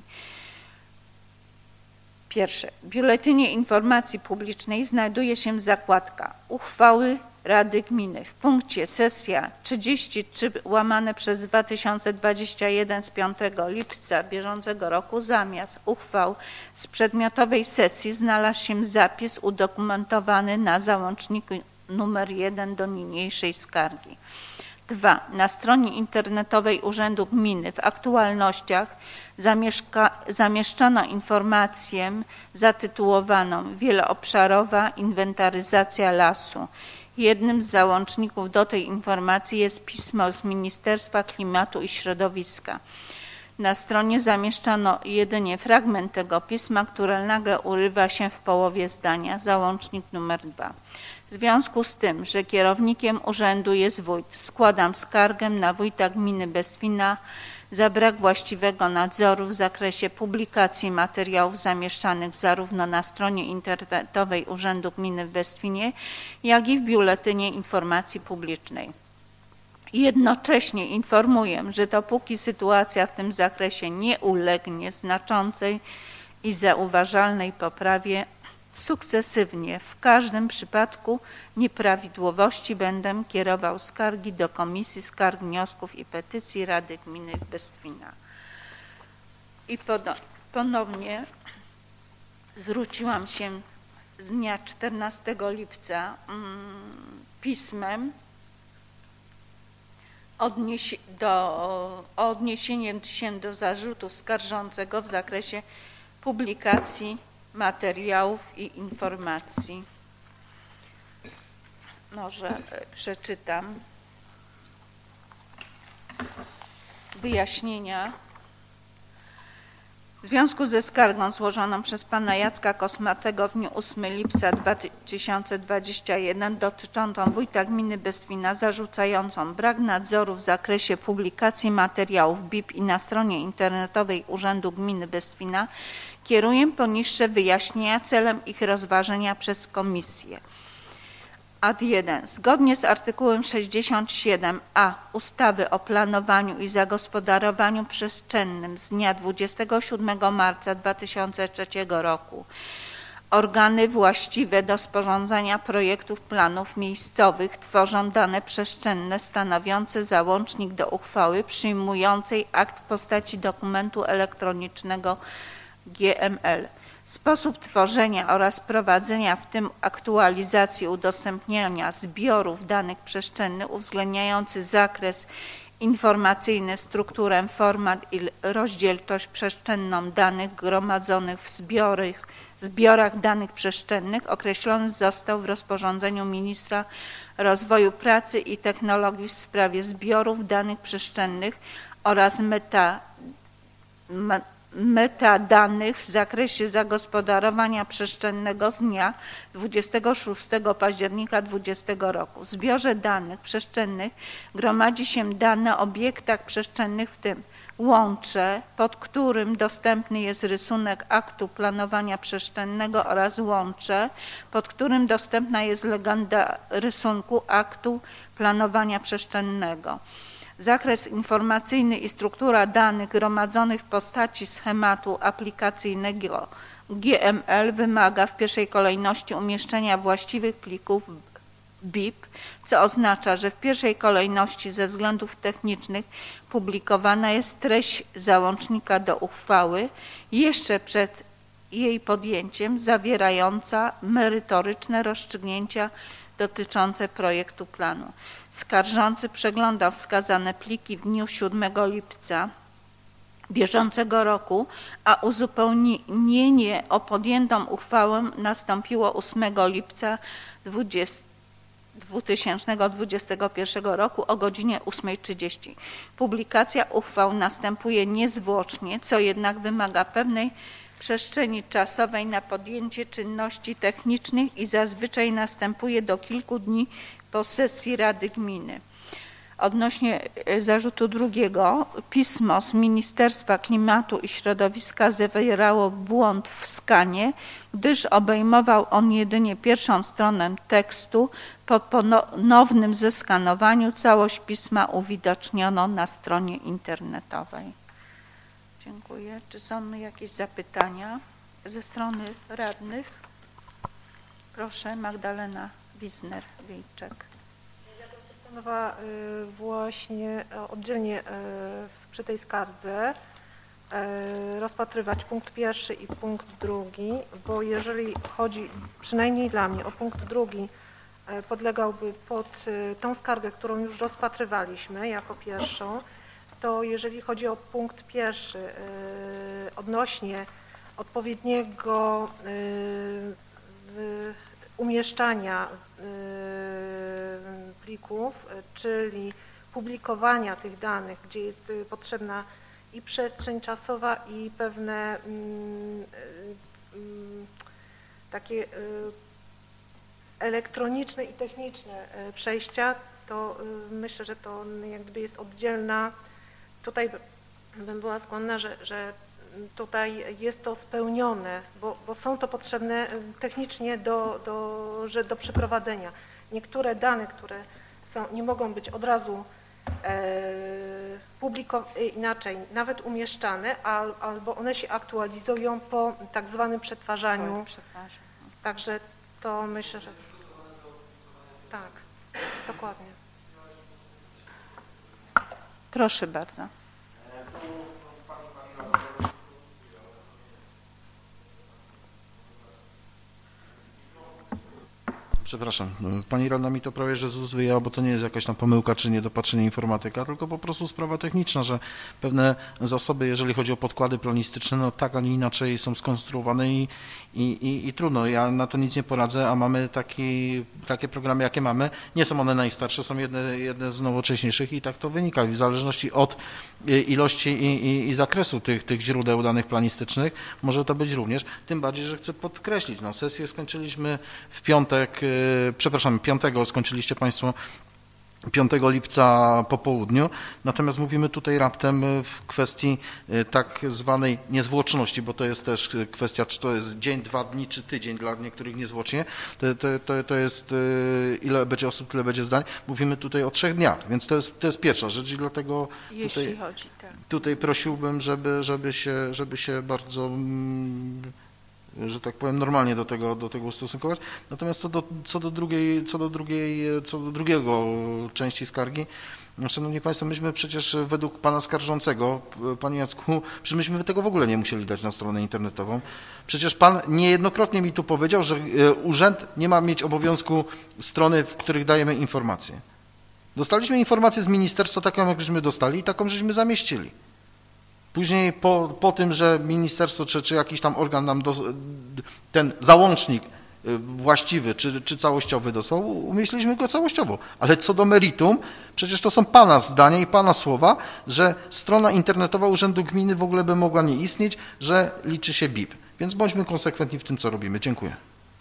Pierwsze. W Biuletynie Informacji Publicznej znajduje się zakładka Uchwały Rady Gminy. W punkcie sesja trzydzieści trzy łamane przez dwa tysiące dwudziesty pierwszy z piątego lipca bieżącego roku zamiast uchwał z przedmiotowej sesji znalazł się zapis udokumentowany na załączniku numer jeden do niniejszej skargi. dwa. Na stronie internetowej Urzędu Gminy w aktualnościach zamieszczono informację zatytułowaną Wieloobszarowa inwentaryzacja lasu. Jednym z załączników do tej informacji jest pismo z Ministerstwa Klimatu i Środowiska. Na stronie zamieszczono jedynie fragment tego pisma, które nagle urywa się w połowie zdania, załącznik numer dwa. W związku z tym, że kierownikiem urzędu jest wójt, składam skargę na wójta gminy Bestwina za brak właściwego nadzoru w zakresie publikacji materiałów zamieszczanych zarówno na stronie internetowej Urzędu Gminy w Bestwinie, jak i w Biuletynie Informacji Publicznej. Jednocześnie informuję, że dopóki sytuacja w tym zakresie nie ulegnie znaczącej i zauważalnej poprawie, sukcesywnie w każdym przypadku nieprawidłowości będę kierował skargi do Komisji Skarg, Wniosków i Petycji Rady Gminy Bestwina. I ponownie zwróciłam się z dnia czternastego lipca pismem odnieś do, o odniesienie się do zarzutów skarżącego w zakresie publikacji materiałów i informacji. Może przeczytam wyjaśnienia. W związku ze skargą złożoną przez pana Jacka Kosmatego w dniu ósmego lipca dwa tysiące dwudziestego pierwszego dotyczącą wójta gminy Bestwina zarzucającą brak nadzoru w zakresie publikacji materiałów B I P i na stronie internetowej Urzędu Gminy Bestwina, kieruję poniższe wyjaśnienia celem ich rozważenia przez komisję. Ad jeden. Zgodnie z artykułem sześćdziesiątym siedem a ustawy o planowaniu i zagospodarowaniu przestrzennym z dnia dwudziestego siódmego marca dwa tysiące trzeciego roku organy właściwe do sporządzania projektów planów miejscowych tworzą dane przestrzenne stanowiące załącznik do uchwały przyjmującej akt w postaci dokumentu elektronicznego G M L. Sposób tworzenia oraz prowadzenia, w tym aktualizacji, udostępniania zbiorów danych przestrzennych uwzględniający zakres informacyjny, strukturę, format i rozdzielczość przestrzenną danych gromadzonych w zbiorach, zbiorach danych przestrzennych określony został w rozporządzeniu Ministra Rozwoju Pracy i Technologii w sprawie zbiorów danych przestrzennych oraz meta, me, metadanych w zakresie zagospodarowania przestrzennego z dnia dwudziestego szóstego października dwudziestego roku. W zbiorze danych przestrzennych gromadzi się dane o obiektach przestrzennych, w tym łącze, pod którym dostępny jest rysunek aktu planowania przestrzennego oraz łącze, pod którym dostępna jest legenda rysunku aktu planowania przestrzennego. Zakres informacyjny i struktura danych gromadzonych w postaci schematu aplikacyjnego G M L wymaga w pierwszej kolejności umieszczenia właściwych plików B I P, co oznacza, że w pierwszej kolejności ze względów technicznych publikowana jest treść załącznika do uchwały jeszcze przed jej podjęciem, zawierająca merytoryczne rozstrzygnięcia dotyczące projektu planu. Skarżący przeglądał wskazane pliki w dniu siódmego lipca bieżącego roku, a uzupełnienie o podjętą uchwałę nastąpiło ósmego lipca dwa tysiące dwudziestego pierwszego roku o godzinie ósmej trzydzieści. Publikacja uchwał następuje niezwłocznie, co jednak wymaga pewnej przestrzeni czasowej na podjęcie czynności technicznych i zazwyczaj następuje do kilku dni po sesji Rady Gminy. Odnośnie zarzutu drugiego, pismo z Ministerstwa Klimatu i Środowiska zawierało błąd w skanie, gdyż obejmował on jedynie pierwszą stronę tekstu. Po ponownym zeskanowaniu całość pisma uwidoczniono na stronie internetowej. Dziękuję. Czy są jakieś zapytania ze strony radnych? Proszę, Magdalena Wisner-Wiejczek. Postanowiła właśnie oddzielnie przy tej skardze rozpatrywać punkt pierwszy i punkt drugi, bo jeżeli chodzi, przynajmniej dla mnie, o punkt drugi, podlegałby pod tą skargę, którą już rozpatrywaliśmy jako pierwszą, to jeżeli chodzi o punkt pierwszy odnośnie odpowiedniego umieszczania plików, czyli publikowania tych danych, gdzie jest potrzebna i przestrzeń czasowa, i pewne takie elektroniczne i techniczne przejścia, to myślę, że to jak gdyby jest oddzielna. Tutaj bym była skłonna, że, że tutaj jest to spełnione, bo, bo są to potrzebne technicznie do, do, że do przeprowadzenia. Niektóre dane, które są, nie mogą być od razu e, publikowane, inaczej, nawet umieszczane, al, albo one się aktualizują po tak zwanym przetwarzaniu. Także to myślę, że tak, dokładnie. Proszę bardzo. Przepraszam, pani radna mi to prawie że z ust wyjęła, bo to nie jest jakaś tam pomyłka czy niedopatrzenie informatyka, tylko po prostu sprawa techniczna, że pewne zasoby, jeżeli chodzi o podkłady planistyczne, no tak, a nie inaczej są skonstruowane i, i, i, i trudno. Ja na to nic nie poradzę, a mamy taki, takie programy, jakie mamy. Nie są one najstarsze, są jedne, jedne z nowocześniejszych i tak to wynika. W zależności od ilości i, i, i zakresu tych, tych źródeł danych planistycznych może to być również. Tym bardziej, że chcę podkreślić, no sesję skończyliśmy w piątek, przepraszam, piątego skończyliście Państwo piątego lipca po południu, natomiast mówimy tutaj raptem w kwestii tak zwanej niezwłoczności, bo to jest też kwestia, czy to jest dzień, dwa dni, czy tydzień dla niektórych niezwłocznie, to, to, to, to jest ile będzie osób, tyle będzie zdań. Mówimy tutaj o trzech dniach, więc to jest, to jest pierwsza rzecz i dlatego tutaj, chodzi, tak. tutaj prosiłbym, żeby, żeby, się, żeby się bardzo że tak powiem, normalnie do tego, do tego ustosunkować. Natomiast co do, co do drugiej, co do drugiej, co do drugiego części skargi, szanowni państwo, myśmy przecież według pana skarżącego, panie Jacku, przecież myśmy tego w ogóle nie musieli dać na stronę internetową. Przecież pan niejednokrotnie mi tu powiedział, że urząd nie ma mieć obowiązku strony, w których dajemy informacje. Dostaliśmy informację z ministerstwa taką, jak żeśmy dostali i taką, żeśmy zamieścili. Później po, po tym, że ministerstwo czy, czy jakiś tam organ nam do, ten załącznik właściwy czy, czy całościowy dosłał, umieściliśmy go całościowo. Ale co do meritum, przecież to są pana zdania i pana słowa, że strona internetowa Urzędu Gminy w ogóle by mogła nie istnieć, że liczy się B I P. Więc bądźmy konsekwentni w tym, co robimy. Dziękuję.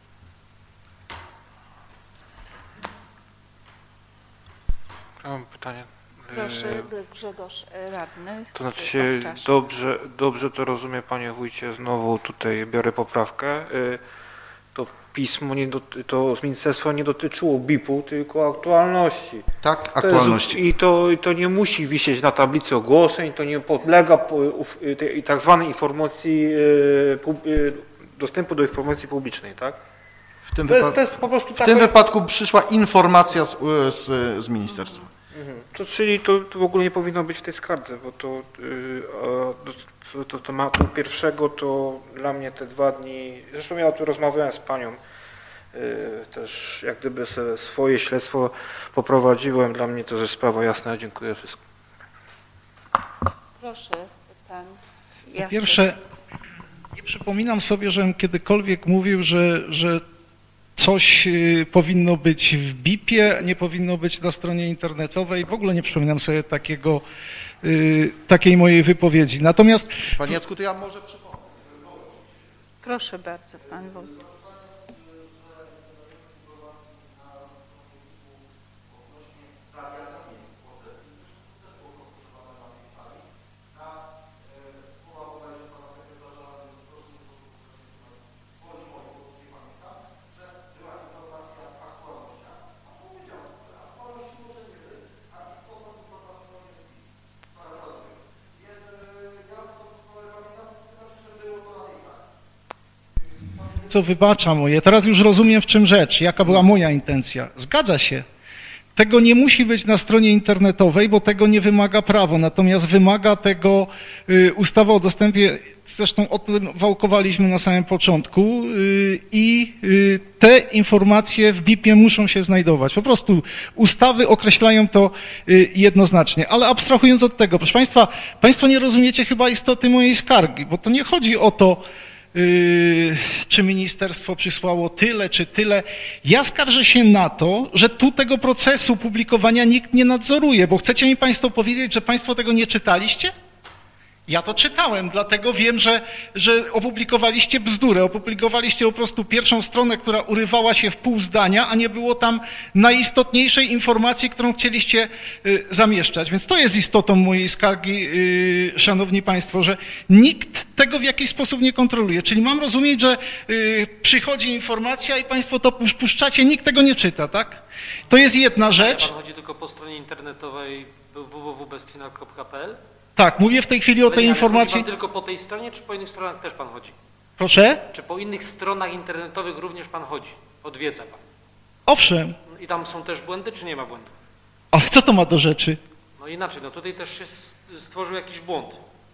Ja mam pytanie. Proszę, Grzegorz Radny. To znaczy się, dobrze, dobrze to rozumie, panie wójcie, znowu tutaj biorę poprawkę. To pismo, nie doty, to z ministerstwa nie dotyczyło B I P-u, tylko aktualności. Tak, To aktualności. jest, i, to, I to nie musi wisieć na tablicy ogłoszeń, to nie podlega tej tak zwanej informacji, dostępu do informacji publicznej, tak? W tym, To jest, wypad... to jest po prostu w taka... tym wypadku przyszła informacja z, z, z ministerstwa. Mhm. To czyli to, to w ogóle nie powinno być w tej skardze, bo to, yy, to, to, to tematu pierwszego to dla mnie te dwa dni, zresztą ja tu rozmawiałem z panią, yy, też jak gdyby sobie swoje śledztwo poprowadziłem, dla mnie to jest sprawa jasna, dziękuję wszystkim. Proszę, pan Jacek. Po pierwsze, nie przypominam sobie, żebym kiedykolwiek mówił, że, że coś powinno być w B I P-ie, nie powinno być na stronie internetowej. W ogóle nie przypominam sobie takiego, takiej mojej wypowiedzi. Natomiast... Panie Jacku, to ja może przypomnę. Proszę bardzo, pan wójt. Co wybacza moje. Teraz już rozumiem, w czym rzecz, jaka była moja intencja. Zgadza się. Tego nie musi być na stronie internetowej, bo tego nie wymaga prawo, natomiast wymaga tego y, ustawa o dostępie, zresztą o tym wałkowaliśmy na samym początku y, i y, te informacje w B I P-ie muszą się znajdować. Po prostu ustawy określają to y, jednoznacznie, ale abstrahując od tego, proszę Państwa, Państwo nie rozumiecie chyba istoty mojej skargi, bo to nie chodzi o to, Yy, czy ministerstwo przysłało tyle, czy tyle. Ja skarżę się na to, że tu tego procesu publikowania nikt nie nadzoruje, bo chcecie mi Państwo powiedzieć, że Państwo tego nie czytaliście? Ja to czytałem, dlatego wiem, że, że opublikowaliście bzdurę, opublikowaliście po prostu pierwszą stronę, która urywała się w pół zdania, a nie było tam najistotniejszej informacji, którą chcieliście y, zamieszczać. Więc to jest istotą mojej skargi, y, szanowni państwo, że nikt tego w jakiś sposób nie kontroluje. Czyli mam rozumieć, że y, przychodzi informacja i państwo to puszczacie, nikt tego nie czyta, tak? To jest jedna rzecz. Pan chodzi tylko po stronie internetowej w w w kropka bestfinal kropka p l? Tak, mówię w tej chwili o tej Ale informacji. Pan tylko po tej stronie, czy po innych stronach też pan chodzi? Proszę? Czy po innych stronach internetowych również pan chodzi? Odwiedza pan? Owszem. I tam są też błędy, czy nie ma błędów? Ale co to ma do rzeczy? No inaczej, no tutaj też się stworzył jakiś błąd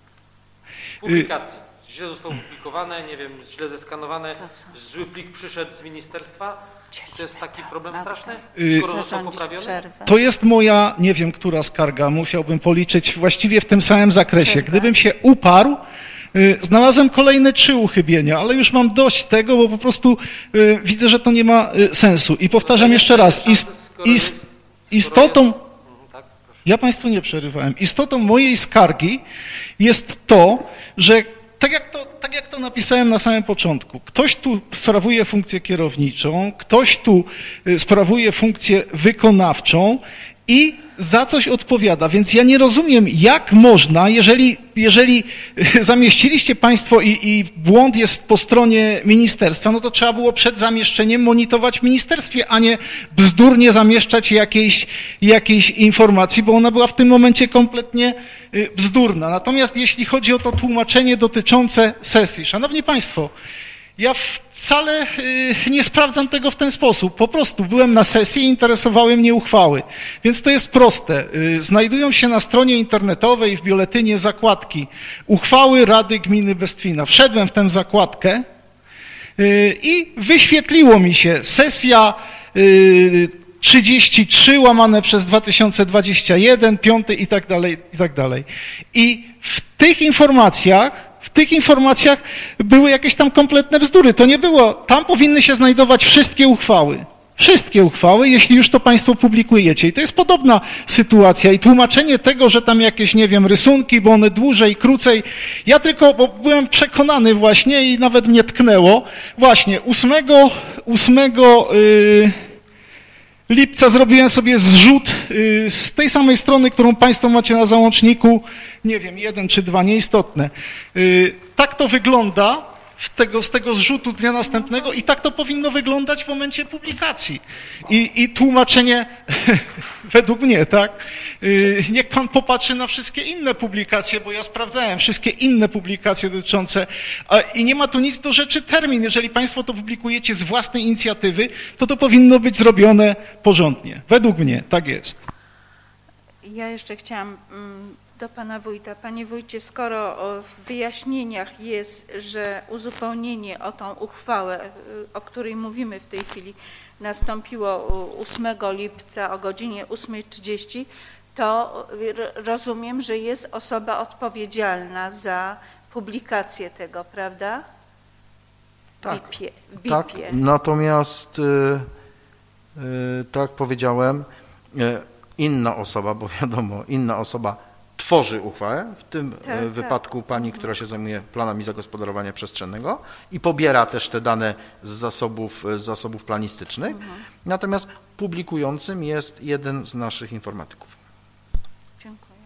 w publikacji. Źle zostało opublikowane, nie wiem, źle zeskanowane, zły plik przyszedł z ministerstwa. To jest taki problem straszny, skoro został poprawiony? To jest moja, nie wiem, która skarga, musiałbym policzyć właściwie w tym samym zakresie. Gdybym się uparł, y, znalazłem kolejne trzy uchybienia, ale już mam dość tego, bo po prostu y, widzę, że to nie ma y, sensu. I powtarzam jeszcze raz, ist, ist, istotą, ja Państwu nie przerywałem, istotą mojej skargi jest to, że tak jak to, tak jak to napisałem na samym początku, ktoś tu sprawuje funkcję kierowniczą, ktoś tu sprawuje funkcję wykonawczą i za coś odpowiada, więc ja nie rozumiem, jak można, jeżeli, jeżeli zamieściliście Państwo i, i błąd jest po stronie ministerstwa, no to trzeba było przed zamieszczeniem monitorować w ministerstwie, a nie bzdurnie zamieszczać jakiejś, jakiejś informacji, bo ona była w tym momencie kompletnie bzdurna. Natomiast jeśli chodzi o to tłumaczenie dotyczące sesji, szanowni Państwo, Ja wcale nie sprawdzam tego w ten sposób. Po prostu byłem na sesji i interesowały mnie uchwały. Więc to jest proste. Znajdują się na stronie internetowej w biuletynie zakładki uchwały Rady Gminy Bestwina. Wszedłem w tę zakładkę i wyświetliło mi się sesja trzydzieści trzy łamane przez dwa tysiące dwudziesty pierwszy, piąty i tak dalej, i tak dalej. I w tych informacjach W tych informacjach były jakieś tam kompletne bzdury. To nie było, tam powinny się znajdować wszystkie uchwały. Wszystkie uchwały, jeśli już to Państwo publikujecie. I to jest podobna sytuacja. I tłumaczenie tego, że tam jakieś, nie wiem, rysunki, bo one dłużej, krócej. Ja tylko, bo byłem przekonany właśnie i nawet mnie tknęło, właśnie ósmego lipca zrobiłem sobie zrzut z tej samej strony, którą Państwo macie na załączniku, nie wiem, jeden czy dwa, nieistotne. Tak to wygląda z tego, z tego zrzutu dnia następnego i tak to powinno wyglądać w momencie publikacji. I, i tłumaczenie, według mnie, tak? Niech Pan popatrzy na wszystkie inne publikacje, bo ja sprawdzałem wszystkie inne publikacje dotyczące i nie ma tu nic do rzeczy termin. Jeżeli Państwo to publikujecie z własnej inicjatywy, to to powinno być zrobione porządnie. Według mnie, tak jest. Ja jeszcze chciałam do Pana Wójta. Panie Wójcie, skoro w wyjaśnieniach jest, że uzupełnienie o tą uchwałę, o której mówimy w tej chwili, nastąpiło ósmego lipca o godzinie ósmej trzydzieści, to rozumiem, że jest osoba odpowiedzialna za publikację tego, prawda? Tak, w bipie, w tak. bipie. Natomiast yy, yy, tak powiedziałem, yy, inna osoba, bo wiadomo, inna osoba tworzy uchwałę, w tym tak, wypadku tak. pani, która się zajmuje planami zagospodarowania przestrzennego i pobiera też te dane z zasobów, z zasobów planistycznych. Mhm. Natomiast publikującym jest jeden z naszych informatyków. Dziękuję.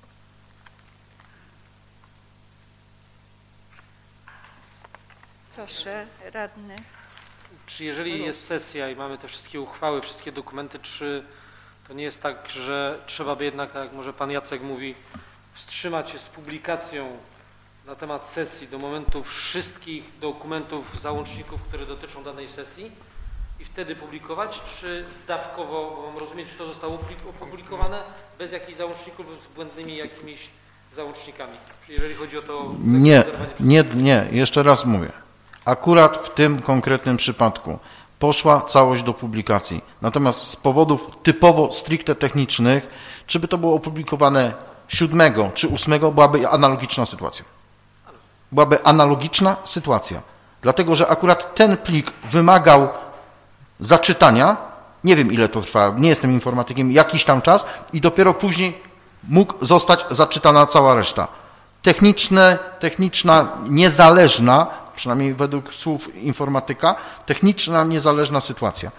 Proszę, radny. Czy jeżeli jest sesja i mamy te wszystkie uchwały, wszystkie dokumenty, czy to nie jest tak, że trzeba by jednak, tak jak może pan Jacek mówi, wstrzymać się z publikacją na temat sesji do momentu wszystkich dokumentów, załączników, które dotyczą danej sesji i wtedy publikować, czy zdawkowo, bo mam rozumieć, czy to zostało opublikowane bez jakichś załączników lub z błędnymi jakimiś załącznikami, jeżeli chodzi o to... Nie, nie, nie, jeszcze raz mówię. Akurat w tym konkretnym przypadku poszła całość do publikacji. Natomiast z powodów typowo stricte technicznych, czy by to było opublikowane siódmego czy ósmego, byłaby analogiczna sytuacja. Byłaby analogiczna sytuacja. Dlatego, że akurat ten plik wymagał zaczytania, nie wiem ile to trwa, nie jestem informatykiem, jakiś tam czas i dopiero później mógł zostać zaczytana cała reszta. Techniczne, techniczna, niezależna, przynajmniej według słów informatyka, techniczna, niezależna sytuacja.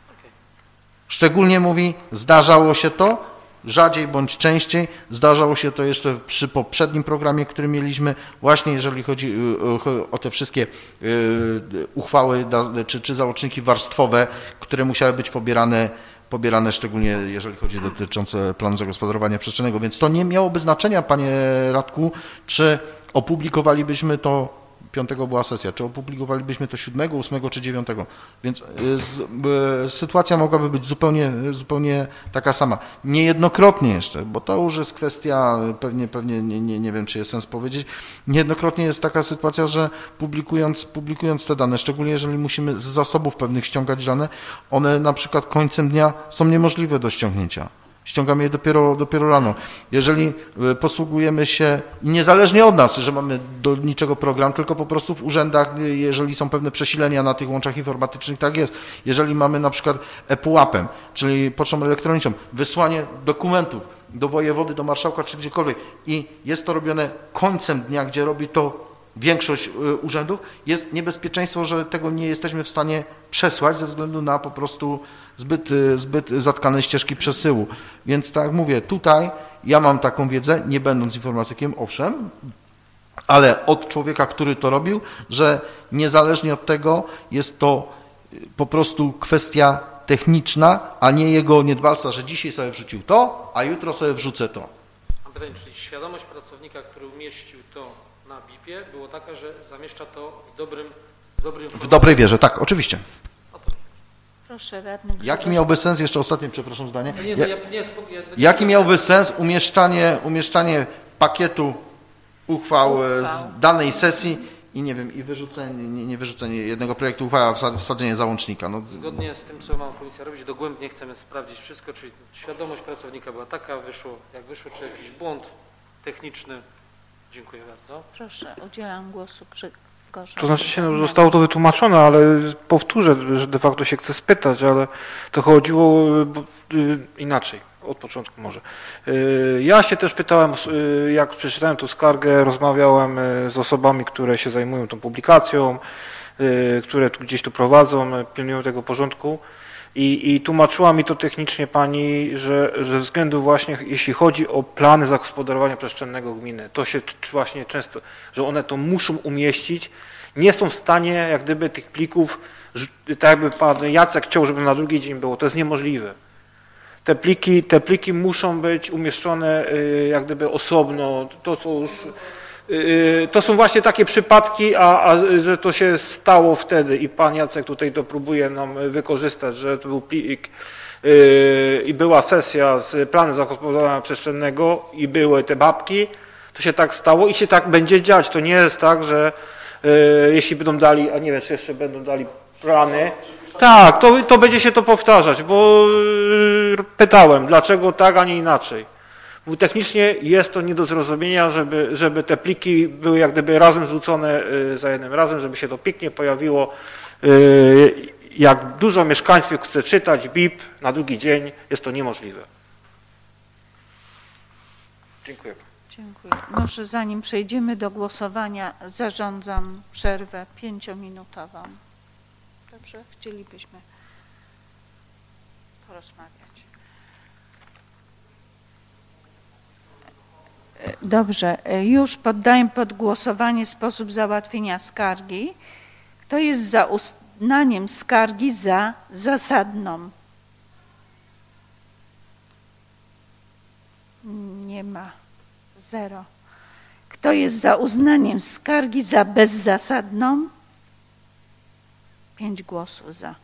Szczególnie mówi, zdarzało się to, rzadziej bądź częściej, zdarzało się to jeszcze przy poprzednim programie, który mieliśmy, właśnie jeżeli chodzi o te wszystkie uchwały czy, czy załączniki warstwowe, które musiały być pobierane, pobierane szczególnie jeżeli chodzi dotyczące planu zagospodarowania przestrzennego. Więc to nie miałoby znaczenia, panie Radku, czy opublikowalibyśmy to, piątego była sesja, czy opublikowalibyśmy to siódmego, ósmego czy dziewiątego. Więc z, y, sytuacja mogłaby być zupełnie, zupełnie taka sama. Niejednokrotnie jeszcze, bo to już jest kwestia, pewnie, pewnie nie, nie, nie wiem, czy jest sens powiedzieć, niejednokrotnie jest taka sytuacja, że publikując, publikując te dane, szczególnie jeżeli musimy z zasobów pewnych ściągać dane, one na przykład końcem dnia są niemożliwe do ściągnięcia. Ściągamy je dopiero, dopiero rano. Jeżeli posługujemy się, niezależnie od nas, że mamy do niczego program, tylko po prostu w urzędach, jeżeli są pewne przesilenia na tych łączach informatycznych, tak jest. Jeżeli mamy na przykład ePUAP-em, czyli pocztą elektroniczną, wysłanie dokumentów do wojewody, do marszałka czy gdziekolwiek i jest to robione końcem dnia, gdzie robi to większość urzędów, jest niebezpieczeństwo, że tego nie jesteśmy w stanie przesłać ze względu na po prostu zbyt, zbyt zatkane ścieżki przesyłu. Więc tak jak mówię, tutaj ja mam taką wiedzę, nie będąc informatykiem, owszem, ale od człowieka, który to robił, że niezależnie od tego jest to po prostu kwestia techniczna, a nie jego niedbalca, że dzisiaj sobie wrzucił to, a jutro sobie wrzucę to. Mam pytanie, czyli świadomość pracownika, który umieścił to na bipie, było taka, że zamieszcza to w dobrym, w dobrej W dobrej wierze, tak, oczywiście. Proszę radny. Jaki miałby sens, jeszcze ostatnie, przepraszam zdanie, Nie, ja, no ja, nie, ja, jaki miałby sens umieszczanie, umieszczanie pakietu uchwał e, z danej sesji i nie wiem, i wyrzucenie, nie, nie wyrzucenie jednego projektu uchwały, a wsa- wsadzenie załącznika. No, Zgodnie z tym, co ma policja robić, dogłębnie chcemy sprawdzić wszystko, czyli świadomość pracownika była taka, wyszło jak wyszło, czy jakiś błąd techniczny. Dziękuję bardzo. Proszę, udzielam głosu Grzegorzowi. To znaczy się, no, zostało to wytłumaczone, ale powtórzę, że de facto się chcę spytać, ale to chodziło bo, y, inaczej, od początku może. Y, ja się też pytałem, y, jak przeczytałem tę skargę, rozmawiałem y, z osobami, które się zajmują tą publikacją, y, które tu gdzieś tu prowadzą, y, pilnują tego porządku. I, I tłumaczyła mi to technicznie pani, że, że ze względu właśnie, jeśli chodzi o plany zagospodarowania przestrzennego gminy, to się czy właśnie często, że one to muszą umieścić, nie są w stanie jak gdyby tych plików, tak jakby pan Jacek chciał, żeby na drugi dzień było, to jest niemożliwe. Te pliki, te pliki muszą być umieszczone jak gdyby osobno, to co już... To są właśnie takie przypadki, a, a że to się stało wtedy i pan Jacek tutaj to próbuje nam wykorzystać, że to był plik yy, i była sesja z planu zagospodarowania przestrzennego i były te babki, to się tak stało i się tak będzie dziać. To nie jest tak, że yy, jeśli będą dali, a nie wiem, czy jeszcze będą dali plany, tak, to, to będzie się to powtarzać, bo yy, pytałem, dlaczego tak, a nie inaczej. Bo technicznie jest to nie do zrozumienia, żeby, żeby te pliki były jak gdyby razem rzucone za jednym razem, żeby się to pięknie pojawiło. Jak dużo mieszkańców chce czytać B I P na drugi dzień, jest to niemożliwe. Dziękuję. Dziękuję. Może zanim przejdziemy do głosowania, zarządzam przerwę pięciominutową. Dobrze? Chcielibyśmy porozmawiać. Dobrze, już poddaję pod głosowanie sposób załatwienia skargi. Kto jest za uznaniem skargi za zasadną? Nie ma. Zero. Kto jest za uznaniem skargi za bezzasadną? Pięć głosów za.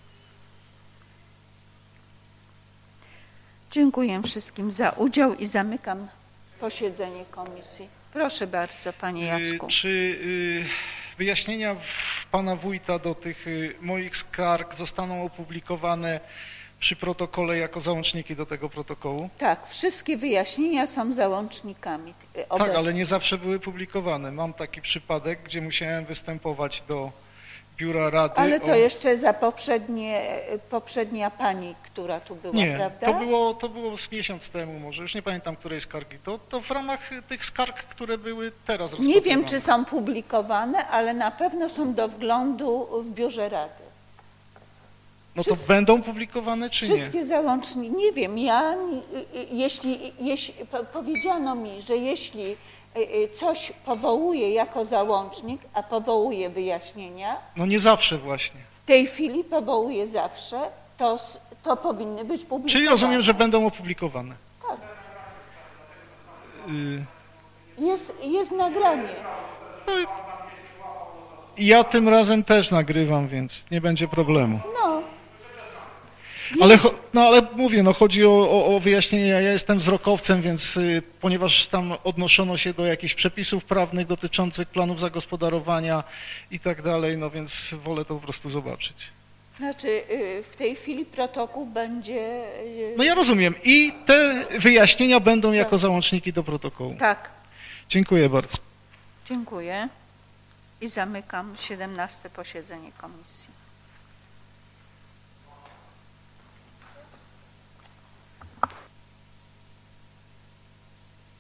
Dziękuję wszystkim za udział i zamykam posiedzenie komisji. Proszę bardzo, panie Jacku. Czy wyjaśnienia pana wójta do tych moich skarg zostaną opublikowane przy protokole jako załączniki do tego protokołu? Tak, wszystkie wyjaśnienia są załącznikami obecnie. Tak, ale nie zawsze były publikowane. Mam taki przypadek, gdzie musiałem występować do biura rady. Ale to o... jeszcze za poprzednie, poprzednia pani, która tu była, nie, prawda? to było, to było z miesiąc temu może, już nie pamiętam której skargi. To, to w ramach tych skarg, które były teraz rozpatrywane. Nie wiem, czy są publikowane, ale na pewno są do wglądu w biurze rady. No to Wszyst... będą publikowane, czy wszystkie nie? Wszystkie załączniki, nie wiem, ja, jeśli, jeśli powiedziano mi, że jeśli coś powołuje jako załącznik, a powołuje wyjaśnienia. No nie zawsze właśnie. W tej chwili powołuje zawsze, to, to powinny być publikowane. Czyli rozumiem, że będą opublikowane. Tak. Y... Jest, jest nagranie. No, ja tym razem też nagrywam, więc nie będzie problemu. No. Ale, no ale mówię, no chodzi o, o, o wyjaśnienie, ja jestem wzrokowcem, więc y, ponieważ tam odnoszono się do jakichś przepisów prawnych dotyczących planów zagospodarowania i tak dalej, no więc wolę to po prostu zobaczyć. Znaczy y, w tej chwili protokół będzie... Y, no ja rozumiem i te wyjaśnienia będą jako załączniki do protokołu. Tak. Dziękuję bardzo. Dziękuję i zamykam siedemnaste posiedzenie komisji.